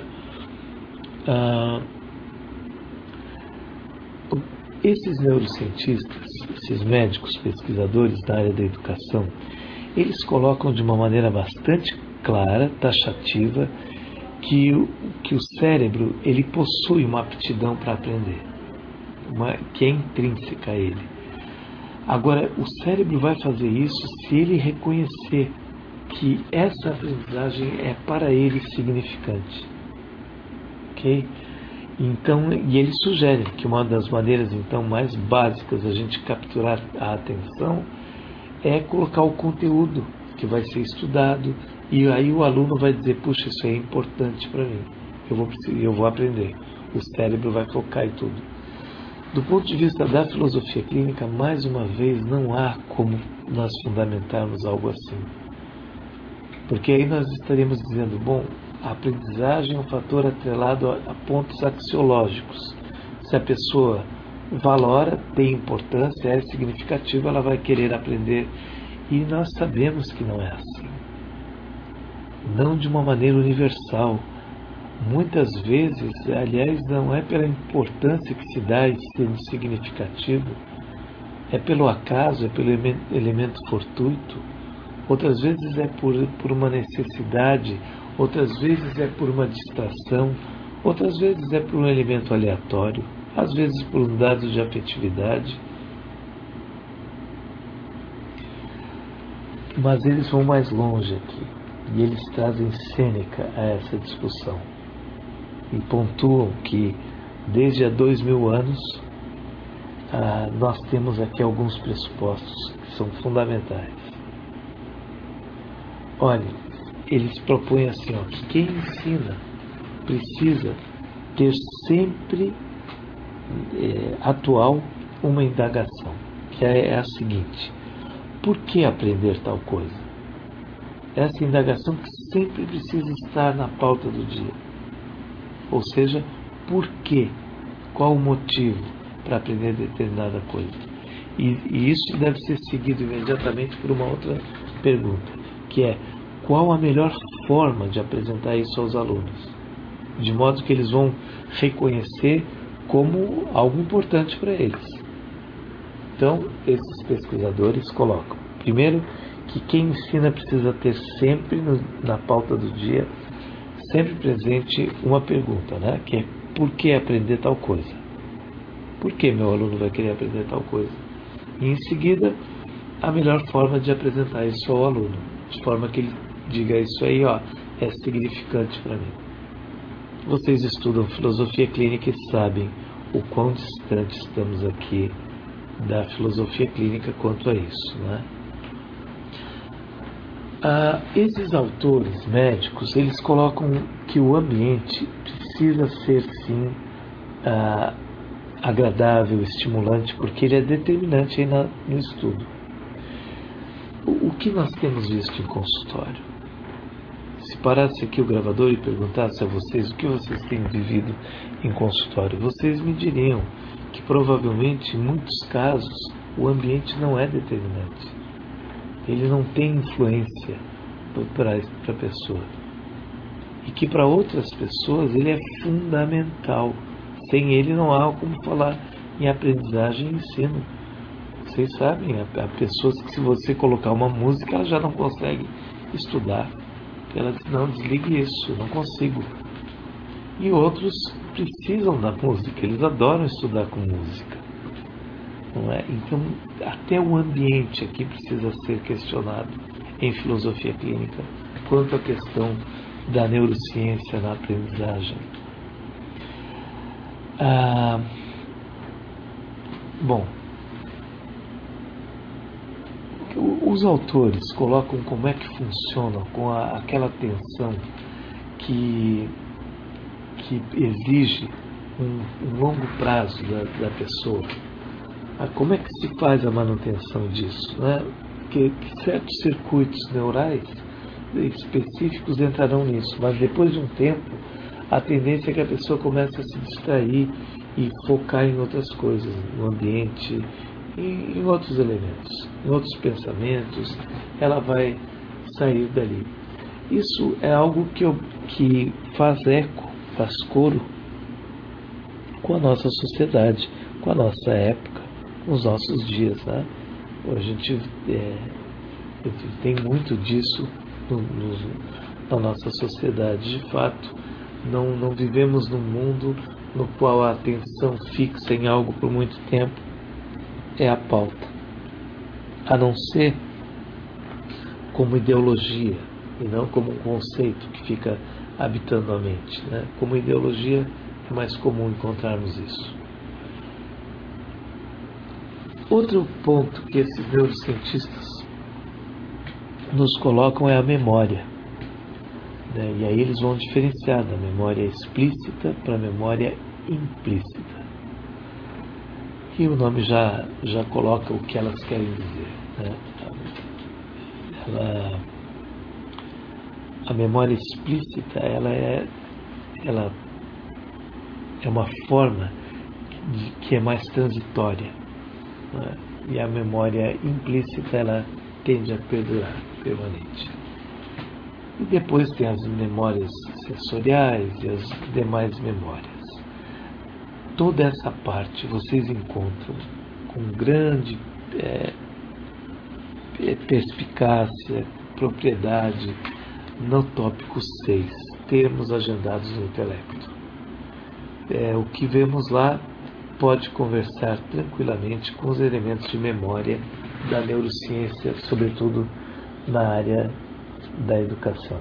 Esses neurocientistas, esses médicos pesquisadores da área da educação, eles colocam de uma maneira bastante clara, taxativa, que o cérebro ele possui uma aptidão para aprender, que é intrínseca a ele. Agora, o cérebro vai fazer isso se ele reconhecer que essa aprendizagem é para ele significante. Ok? Então, e ele sugere que uma das maneiras então mais básicas da gente capturar a atenção é colocar o conteúdo que vai ser estudado, e aí o aluno vai dizer, puxa, isso é importante para mim, eu vou aprender. O cérebro vai focar em tudo. Do ponto de vista da filosofia clínica, mais uma vez, não há como nós fundamentarmos algo assim. Porque aí nós estaríamos dizendo, bom, a aprendizagem é um fator atrelado a pontos axiológicos. Se a pessoa valora, tem importância, é significativa, ela vai querer aprender. E nós sabemos que não é assim. Não de uma maneira universal. Muitas vezes, aliás, não é pela importância que se dá a ensino significativo, é pelo acaso, é pelo elemento fortuito, outras vezes é por uma necessidade, outras vezes é por uma distração, outras vezes é por um elemento aleatório, às vezes por um dado de afetividade. Mas eles vão mais longe aqui, e eles trazem Sêneca a essa discussão, e pontuam que desde há 2000 anos nós temos aqui alguns pressupostos que são fundamentais. Olha, eles propõem assim, que quem ensina precisa ter sempre atual uma indagação, que é a seguinte: por que aprender tal coisa? Essa indagação que sempre precisa estar na pauta do dia. Ou seja, por quê? Qual o motivo para aprender determinada coisa? E isso deve ser seguido imediatamente por uma outra pergunta, que é: qual a melhor forma de apresentar isso aos alunos? De modo que eles vão reconhecer como algo importante para eles. Então, esses pesquisadores colocam, primeiro, que quem ensina precisa ter sempre na pauta do dia, sempre presente uma pergunta, né? Que é: por que aprender tal coisa? Por que meu aluno vai querer aprender tal coisa? E em seguida, a melhor forma de apresentar isso ao aluno, de forma que ele diga: isso aí, é significante para mim. Vocês estudam filosofia clínica e sabem o quão distante estamos aqui da filosofia clínica quanto a isso, né? Esses autores médicos, eles colocam que o ambiente precisa ser, sim, agradável, estimulante, porque ele é determinante aí no estudo. O que nós temos visto em consultório? Se parasse aqui o gravador e perguntasse a vocês o que vocês têm vivido em consultório, vocês me diriam que provavelmente, em muitos casos, o ambiente não é determinante. Ele não tem influência para a pessoa. E que para outras pessoas ele é fundamental. Sem ele não há como falar em aprendizagem e ensino. Vocês sabem, há pessoas que, se você colocar uma música, ela já não consegue estudar. Ela diz: não, desligue isso, eu não consigo. E outros precisam da música, eles adoram estudar com música. Não é? Então, até o ambiente aqui precisa ser questionado em filosofia clínica, quanto à questão da neurociência na aprendizagem. Bom, os autores colocam como é que funciona com aquela atenção que exige um longo prazo da pessoa. Como é que se faz a manutenção disso, né? Que certos circuitos neurais específicos entrarão nisso, mas depois de um tempo a tendência é que a pessoa comece a se distrair e focar em outras coisas, no ambiente, em outros elementos, em outros pensamentos. Ela vai sair dali. Isso é algo que faz eco, faz coro com a nossa sociedade, com a nossa época, nos nossos dias, né? A gente tem muito disso na nossa sociedade. De fato, não vivemos num mundo no qual a atenção fixa em algo por muito tempo é a pauta, a não ser como ideologia e não como um conceito que fica habitando a mente, né? Como ideologia é mais comum encontrarmos isso. Outro ponto que esses neurocientistas nos colocam é a memória, né? E aí eles vão diferenciar da memória explícita para a memória implícita. E o nome já coloca o que elas querem dizer, né? A memória explícita, ela é uma forma que é mais transitória, né? E a memória implícita, ela tende a perdurar, permanente. E depois tem as memórias sensoriais e as demais memórias. Toda essa parte vocês encontram com grande perspicácia, propriedade, no tópico 6, termos agendados no intelecto. O que vemos lá pode conversar tranquilamente com os elementos de memória da neurociência, sobretudo na área da educação.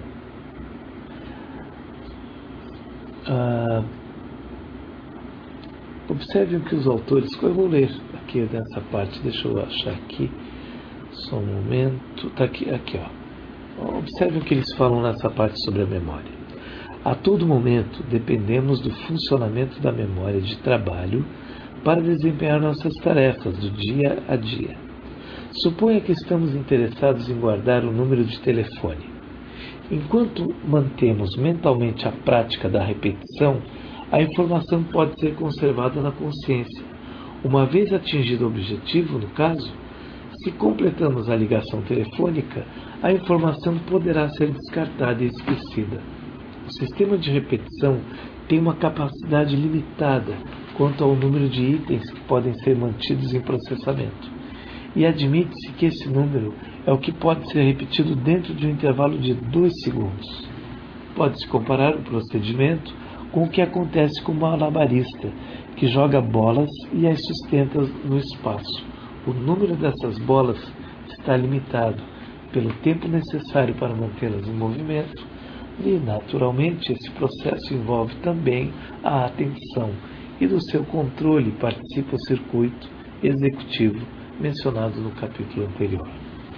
Observem o que os autores, eu vou ler aqui nessa parte, deixa eu achar aqui, só um momento, está aqui, ó. Observem o que eles falam nessa parte sobre a memória. A todo momento dependemos do funcionamento da memória de trabalho para desempenhar nossas tarefas do dia a dia. Suponha que estamos interessados em guardar o número de telefone. Enquanto mantemos mentalmente a prática da repetição, a informação pode ser conservada na consciência. Uma vez atingido o objetivo, no caso, se completamos a ligação telefônica, a informação poderá ser descartada e esquecida. O sistema de repetição tem uma capacidade limitada quanto ao número de itens que podem ser mantidos em processamento. E admite-se que esse número é o que pode ser repetido dentro de um intervalo de 2 segundos. Pode-se comparar o procedimento com o que acontece com um malabarista, que joga bolas e as sustenta no espaço. O número dessas bolas está limitado pelo tempo necessário para mantê-las em movimento e, naturalmente, esse processo envolve também a atenção e do seu controle participa o circuito executivo mencionado no capítulo anterior.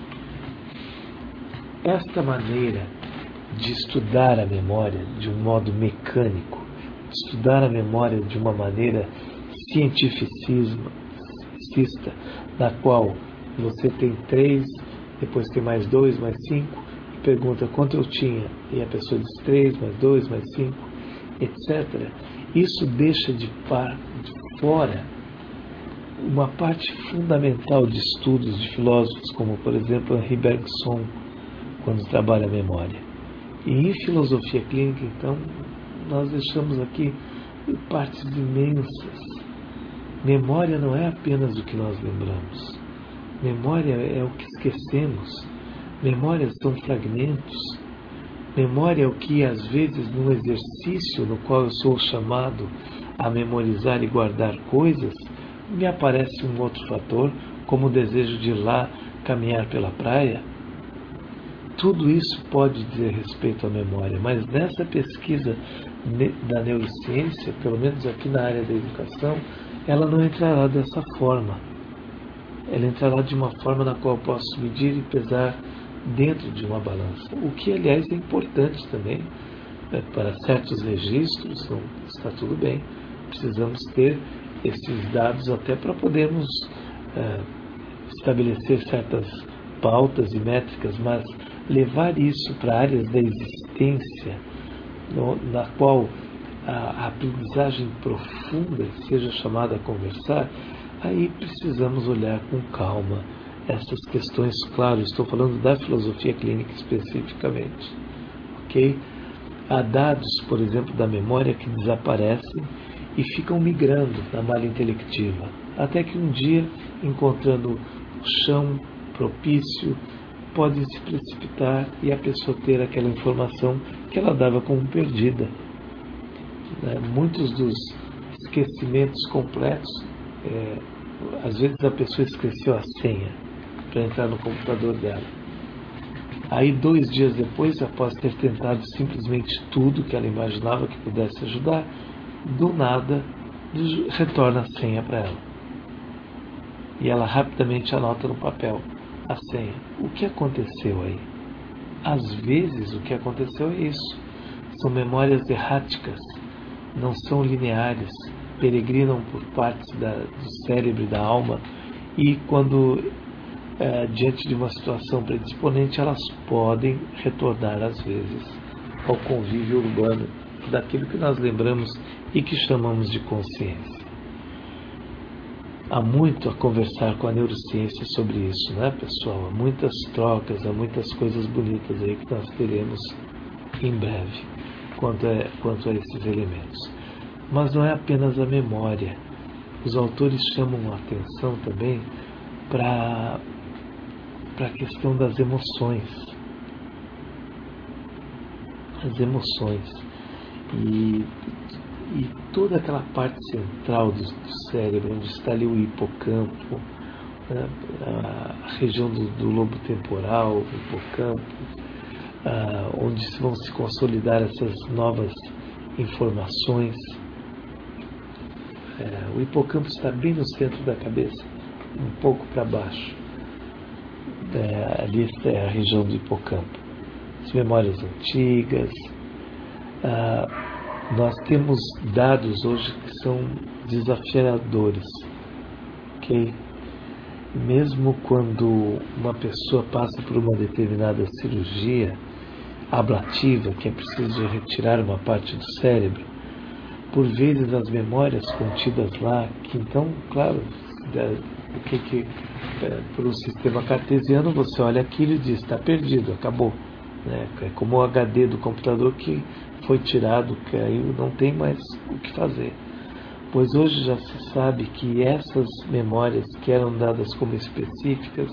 Esta maneira de estudar a memória de um modo mecânico, estudar a memória de uma maneira cientificista, na qual você tem 3, depois tem mais 2, mais 5, e pergunta quanto eu tinha, e a pessoa diz 3, mais 2, mais 5, etc. Isso deixa de fora uma parte fundamental de estudos de filósofos, como, por exemplo, Henri Bergson, quando trabalha a memória. E em filosofia clínica, então, nós deixamos aqui partes imensas. Memória não é apenas o que nós lembramos. Memória é o que esquecemos. Memórias são fragmentos. Memória é o que, às vezes, num exercício no qual eu sou chamado a memorizar e guardar coisas, me aparece um outro fator, como o desejo de ir lá caminhar pela praia. Tudo isso pode dizer respeito à memória, mas nessa pesquisa da neurociência, pelo menos aqui na área da educação, ela não entrará dessa forma. Ela entrará de uma forma na qual eu posso medir e pesar dentro de uma balança. O que, aliás, é importante também para certos registros, não está tudo bem. Precisamos ter esses dados até para podermos estabelecer certas pautas e métricas, mas levar isso para áreas da existência, na qual a aprendizagem profunda seja chamada a conversar, aí precisamos olhar com calma essas questões. Claro, estou falando da filosofia clínica especificamente. Ok? Há dados, por exemplo, da memória que desaparecem e ficam migrando na malha intelectiva, até que um dia, encontrando o chão propício, podem se precipitar e a pessoa ter aquela informação que ela dava como perdida. Muitos dos esquecimentos completos, às vezes a pessoa esqueceu a senha para entrar no computador dela. Aí 2 dias depois, após ter tentado simplesmente tudo que ela imaginava que pudesse ajudar, do nada retorna a senha para ela. E ela rapidamente anota no papel a senha. O que aconteceu aí? Às vezes o que aconteceu é isso. São memórias erráticas, não são lineares, peregrinam por partes do cérebro e da alma, e quando diante de uma situação predisponente, elas podem retornar às vezes ao convívio urbano daquilo que nós lembramos e que chamamos de consciência. Há muito a conversar com a neurociência sobre isso, né, pessoal? Há muitas trocas, há muitas coisas bonitas aí que nós teremos em breve quanto a esses elementos. Mas não é apenas a memória. Os autores chamam a atenção também para a questão das emoções. As emoções. E toda aquela parte central do cérebro, onde está ali o hipocampo, né, a região do lobo temporal, o hipocampo, onde vão se consolidar essas novas informações. O hipocampo está bem no centro da cabeça, um pouco para baixo. Ali está a região do hipocampo. As memórias antigas. Nós temos dados hoje que são desafiadores, ok? Mesmo quando uma pessoa passa por uma determinada cirurgia ablativa, que é preciso retirar uma parte do cérebro, por vezes as memórias contidas lá, que então, claro, para o sistema cartesiano você olha aquilo e diz, está perdido, acabou. É como o HD do computador que foi tirado, caiu, não tem mais o que fazer. Pois hoje já se sabe que essas memórias que eram dadas como específicas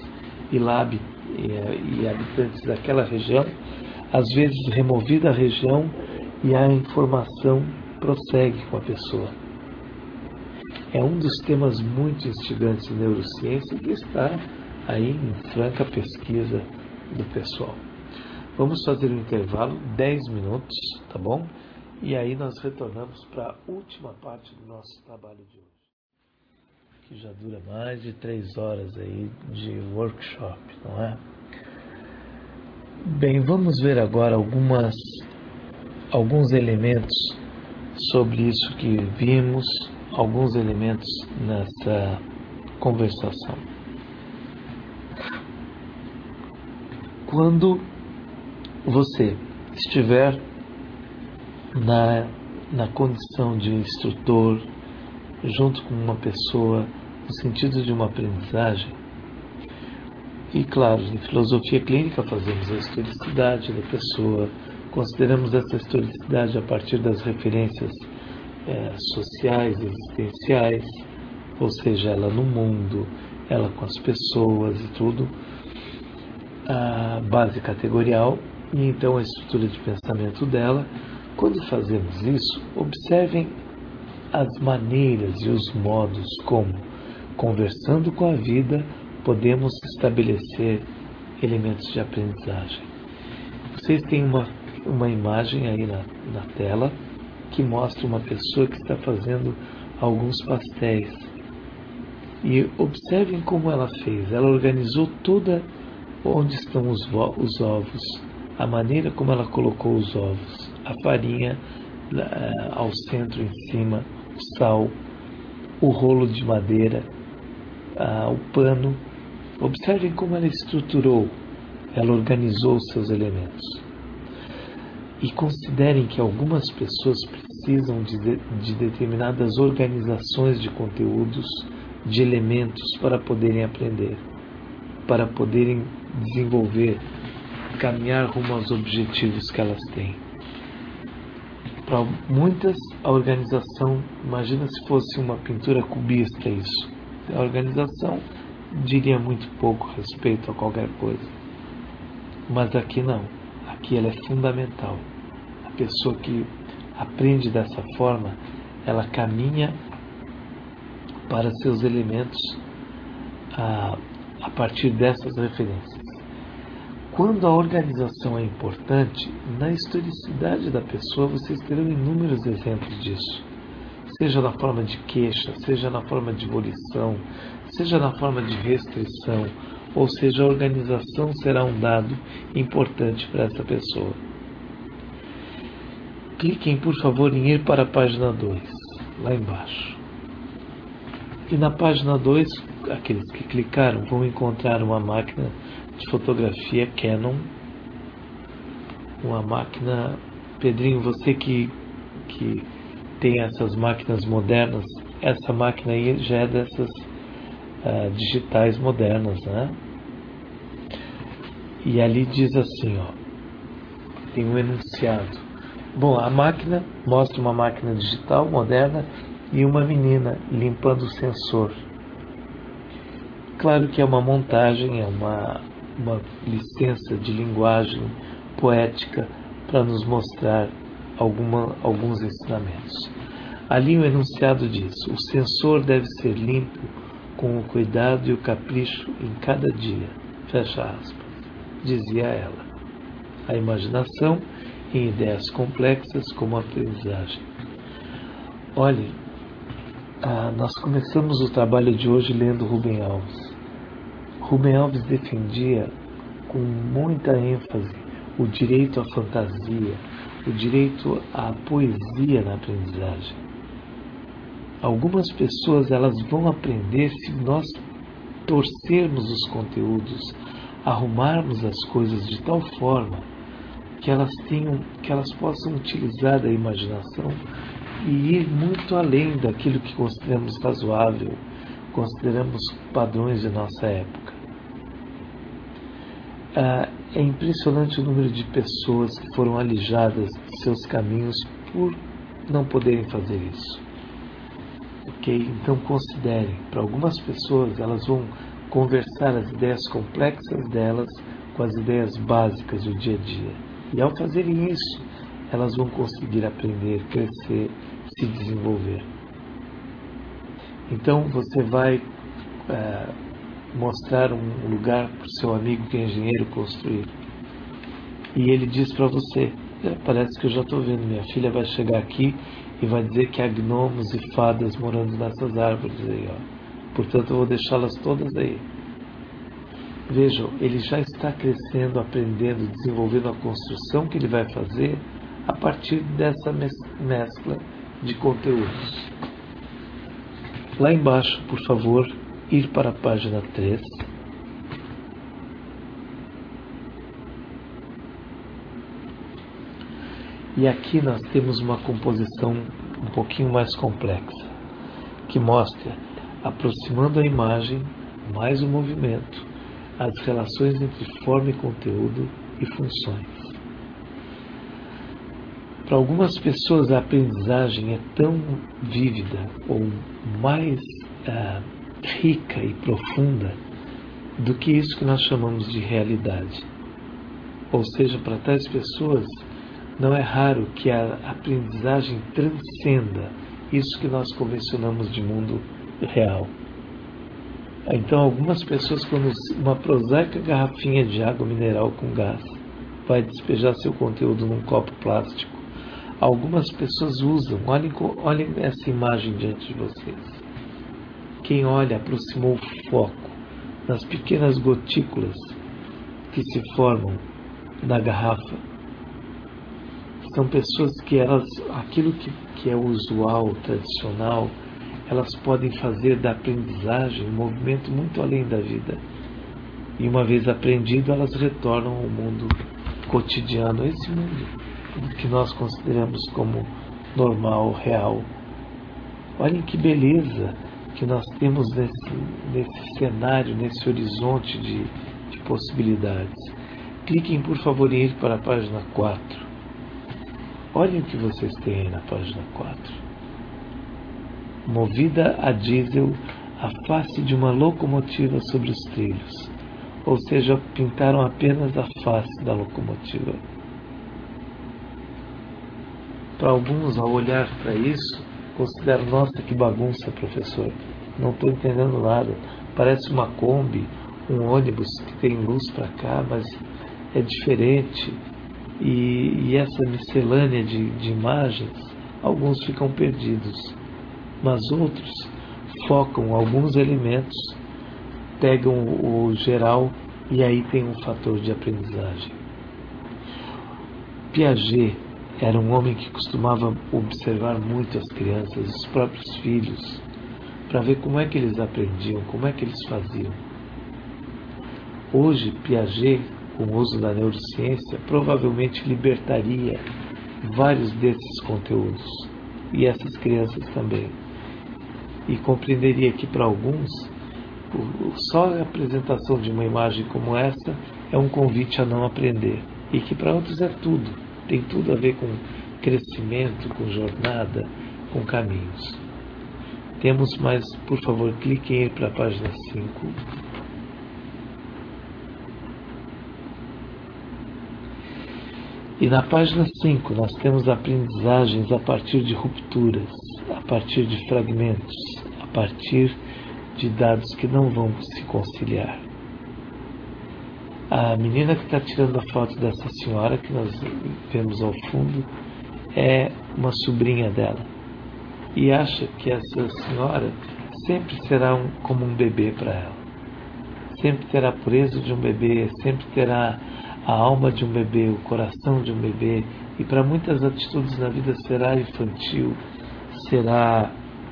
e habitantes daquela região, às vezes removida a região e a informação prossegue com a pessoa. É um dos temas muito instigantes de neurociência que está aí em franca pesquisa do pessoal. Vamos fazer um intervalo, 10 minutos, tá bom? E aí nós retornamos para a última parte do nosso trabalho de hoje, que já dura mais de 3 horas aí de workshop, não é? Bem, vamos ver agora alguns elementos sobre isso que vimos, alguns elementos nessa conversação. Quando você estiver na condição de instrutor, junto com uma pessoa, no sentido de uma aprendizagem, e claro, em filosofia clínica fazemos a historicidade da pessoa, consideramos essa historicidade a partir das referências sociais, existenciais, ou seja, ela no mundo, ela com as pessoas e tudo, a base categorial, e então a estrutura de pensamento dela. Quando fazemos isso, observem as maneiras e os modos como, conversando com a vida, podemos estabelecer elementos de aprendizagem. Vocês têm uma imagem aí na tela que mostra uma pessoa que está fazendo alguns pastéis. E observem como ela fez. Ela organizou toda onde estão os ovos, a maneira como ela colocou os ovos, a farinha ao centro em cima, o sal, o rolo de madeira, o pano. Observem como ela estruturou, ela organizou os seus elementos. E considerem que algumas pessoas precisam de determinadas organizações de conteúdos, de elementos para poderem aprender, para poderem desenvolver, caminhar rumo aos objetivos que elas têm. Para muitas, a organização, imagina se fosse uma pintura cubista isso. A organização diria muito pouco a respeito a qualquer coisa. Mas aqui não. Aqui ela é fundamental. A pessoa que aprende dessa forma, ela caminha para seus elementos a partir dessas referências. Quando a organização é importante, na historicidade da pessoa vocês terão inúmeros exemplos disso. Seja na forma de queixa, seja na forma de volição, seja na forma de restrição, ou seja, a organização será um dado importante para essa pessoa. Cliquem, por favor, em ir para a página 2, lá embaixo. E na página 2, aqueles que clicaram vão encontrar uma máquina de fotografia Canon, uma máquina, Pedrinho, você que tem essas máquinas modernas, essa máquina aí já é digitais modernas, né? E ali diz assim, tem um enunciado. Bom, a máquina mostra uma máquina digital moderna e uma menina limpando o sensor. Claro que é uma montagem, é uma licença de linguagem poética para nos mostrar alguns ensinamentos. Ali o enunciado diz: o sensor deve ser limpo com o cuidado e o capricho em cada dia. Fecha aspas. Dizia ela. A imaginação em ideias complexas como a aprendizagem. Olhem, nós começamos o trabalho de hoje lendo Rubem Alves. Rubem Alves defendia com muita ênfase o direito à fantasia, o direito à poesia na aprendizagem. Algumas pessoas elas vão aprender se nós torcermos os conteúdos, arrumarmos as coisas de tal forma que elas possam utilizar da imaginação e ir muito além daquilo que consideramos razoável, consideramos padrões de nossa época. É impressionante o número de pessoas que foram alijadas de seus caminhos por não poderem fazer isso. Ok? Então considerem, para algumas pessoas elas vão conversar as ideias complexas delas com as ideias básicas do dia a dia. E ao fazerem isso, elas vão conseguir aprender, crescer, se desenvolver. Então você vai mostrar um lugar para o seu amigo que é engenheiro construir. E ele diz para você: parece que eu já estou vendo, minha filha vai chegar aqui e vai dizer que há gnomos e fadas morando nessas árvores aí, portanto eu vou deixá-las todas aí. Vejam, ele já está crescendo, aprendendo, desenvolvendo a construção que ele vai fazer a partir dessa mescla de conteúdos. Lá embaixo, por favor, ir para a página 3. E aqui nós temos uma composição um pouquinho mais complexa, que mostra, aproximando a imagem, mais o movimento, as relações entre forma e conteúdo e funções. Para algumas pessoas a aprendizagem é tão vívida ou mais rica e profunda do que isso que nós chamamos de realidade. Ou seja, para tais pessoas não é raro que a aprendizagem transcenda isso que nós convencionamos de mundo real. Então, algumas pessoas, quando uma prosaica garrafinha de água mineral com gás vai despejar seu conteúdo num copo plástico, algumas pessoas usam, olhem essa imagem diante de vocês. Quem olha aproximou o foco nas pequenas gotículas que se formam na garrafa. São pessoas que aquilo que é usual, tradicional, elas podem fazer da aprendizagem um movimento muito além da vida. E uma vez aprendido, elas retornam ao mundo cotidiano, esse mundo que nós consideramos como normal, real. Olhem que beleza que nós temos nesse cenário, nesse horizonte de possibilidades. Cliquem, por favor, em ir para a página 4. Olhem o que vocês têm aí na página 4. Movida a diesel a face de uma locomotiva sobre os trilhos. Ou seja, pintaram apenas a face da locomotiva. Para alguns, ao olhar para isso, consideram: nossa, que bagunça, professor. Não estou entendendo nada. Parece uma Kombi, um ônibus que tem luz para cá, mas é diferente. E essa miscelânea de imagens, alguns ficam perdidos. Mas outros focam alguns elementos, pegam o geral e aí tem um fator de aprendizagem. Piaget era um homem que costumava observar muito as crianças, os próprios filhos, para ver como é que eles aprendiam, como é que eles faziam. Hoje, Piaget, com o uso da neurociência, provavelmente libertaria vários desses conteúdos, e essas crianças também. E compreenderia que, para alguns, Só a apresentação de uma imagem como essa é um convite a não aprender, e que para outros é tudo, tem tudo a ver com crescimento, com jornada, com caminhos. Temos mais, por favor, cliquem aí para a página 5. E na página 5 nós temos aprendizagens a partir de rupturas, a partir de fragmentos, a partir de dados que não vão se conciliar. A menina que está tirando a foto dessa senhora, que nós vemos ao fundo, é uma sobrinha dela. E acha que essa senhora sempre será como um bebê para ela. Sempre terá a pureza de um bebê, sempre terá a alma de um bebê, o coração de um bebê. E para muitas atitudes na vida será infantil, será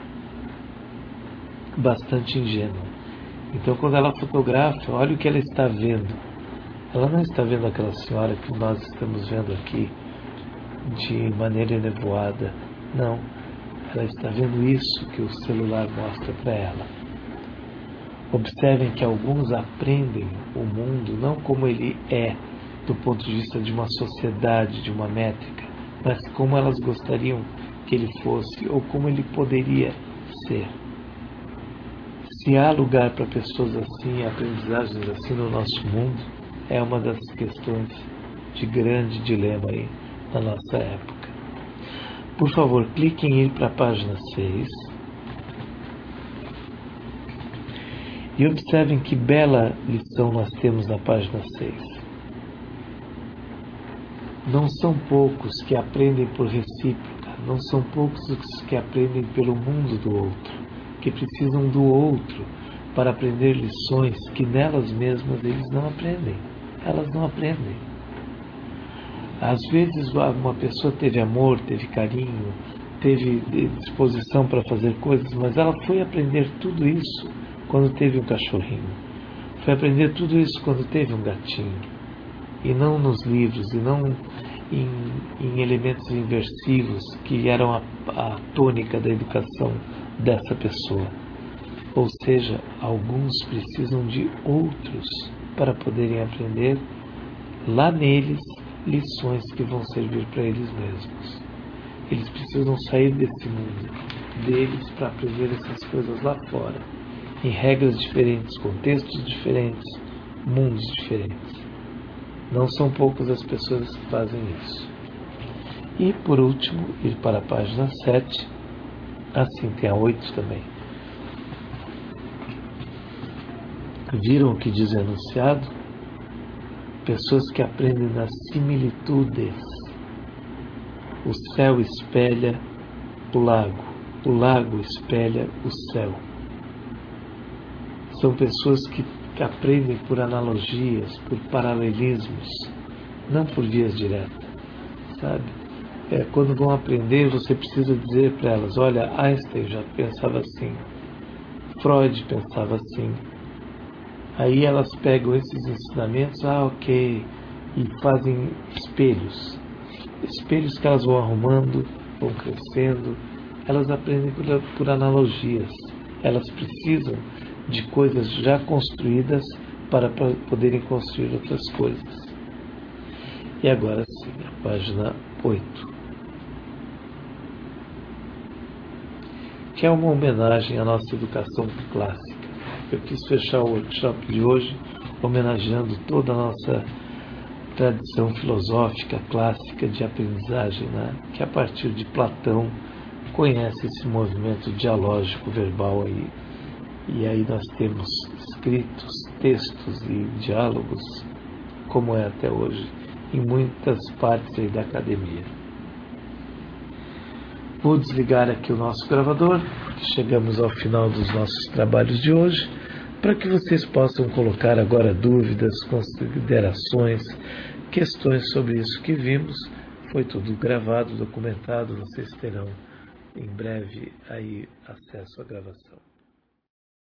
bastante ingênua. Então quando ela fotografa, olha o que ela está vendo. Ela não está vendo aquela senhora que nós estamos vendo aqui de maneira enevoada. Não, ela está vendo isso que o celular mostra para ela. Observem que alguns aprendem o mundo não como ele é, do ponto de vista de uma sociedade, de uma métrica, mas como elas gostariam que ele fosse ou como ele poderia ser. Se há lugar para pessoas assim, aprendizagens assim no nosso mundo, é uma das questões de grande dilema aí na nossa época. Por favor, cliquem em ir para a página 6 e observem que bela lição nós temos na página 6. Não são poucos que aprendem por recíproca, não são poucos os que aprendem pelo mundo do outro, que precisam do outro para aprender lições que nelas mesmas eles não aprendem. Elas não aprendem. Às vezes uma pessoa teve amor, teve carinho, teve disposição para fazer coisas, mas ela foi aprender tudo isso quando teve um cachorrinho. Foi aprender tudo isso quando teve um gatinho. E não nos livros, e não em elementos inversivos que eram a tônica da educação dessa pessoa. Ou seja, alguns precisam de outros para poderem aprender lá neles lições que vão servir para eles mesmos. Eles precisam sair desse mundo deles para aprender essas coisas lá fora, em regras diferentes, contextos diferentes, mundos diferentes. Não são poucas as pessoas que fazem isso. E por último, ir para a página 7, assim tem a 8 também. Viram o que diz o enunciado? Pessoas que aprendem nas similitudes. O céu espelha o lago espelha o céu. São pessoas que aprendem por analogias, por paralelismos, não por vias diretas, sabe? Quando vão aprender, você precisa dizer para elas, olha, Einstein já pensava assim, Freud pensava assim. Aí elas pegam esses ensinamentos, ok, e fazem espelhos que elas vão arrumando, vão crescendo. Elas aprendem por analogias. Elas precisam de coisas já construídas para poderem construir outras coisas. E agora sim, a página 8, que é uma homenagem à nossa educação clássica. Eu quis fechar o workshop de hoje homenageando toda a nossa tradição filosófica clássica de aprendizagem, né? Que a partir de Platão conhece esse movimento dialógico verbal aí. E aí nós temos escritos, textos e diálogos, como é até hoje, em muitas partes aí da academia. Vou desligar aqui o nosso gravador, porque chegamos ao final dos nossos trabalhos de hoje, para que vocês possam colocar agora dúvidas, considerações, questões sobre isso que vimos. Foi tudo gravado, documentado, vocês terão em breve aí acesso à gravação.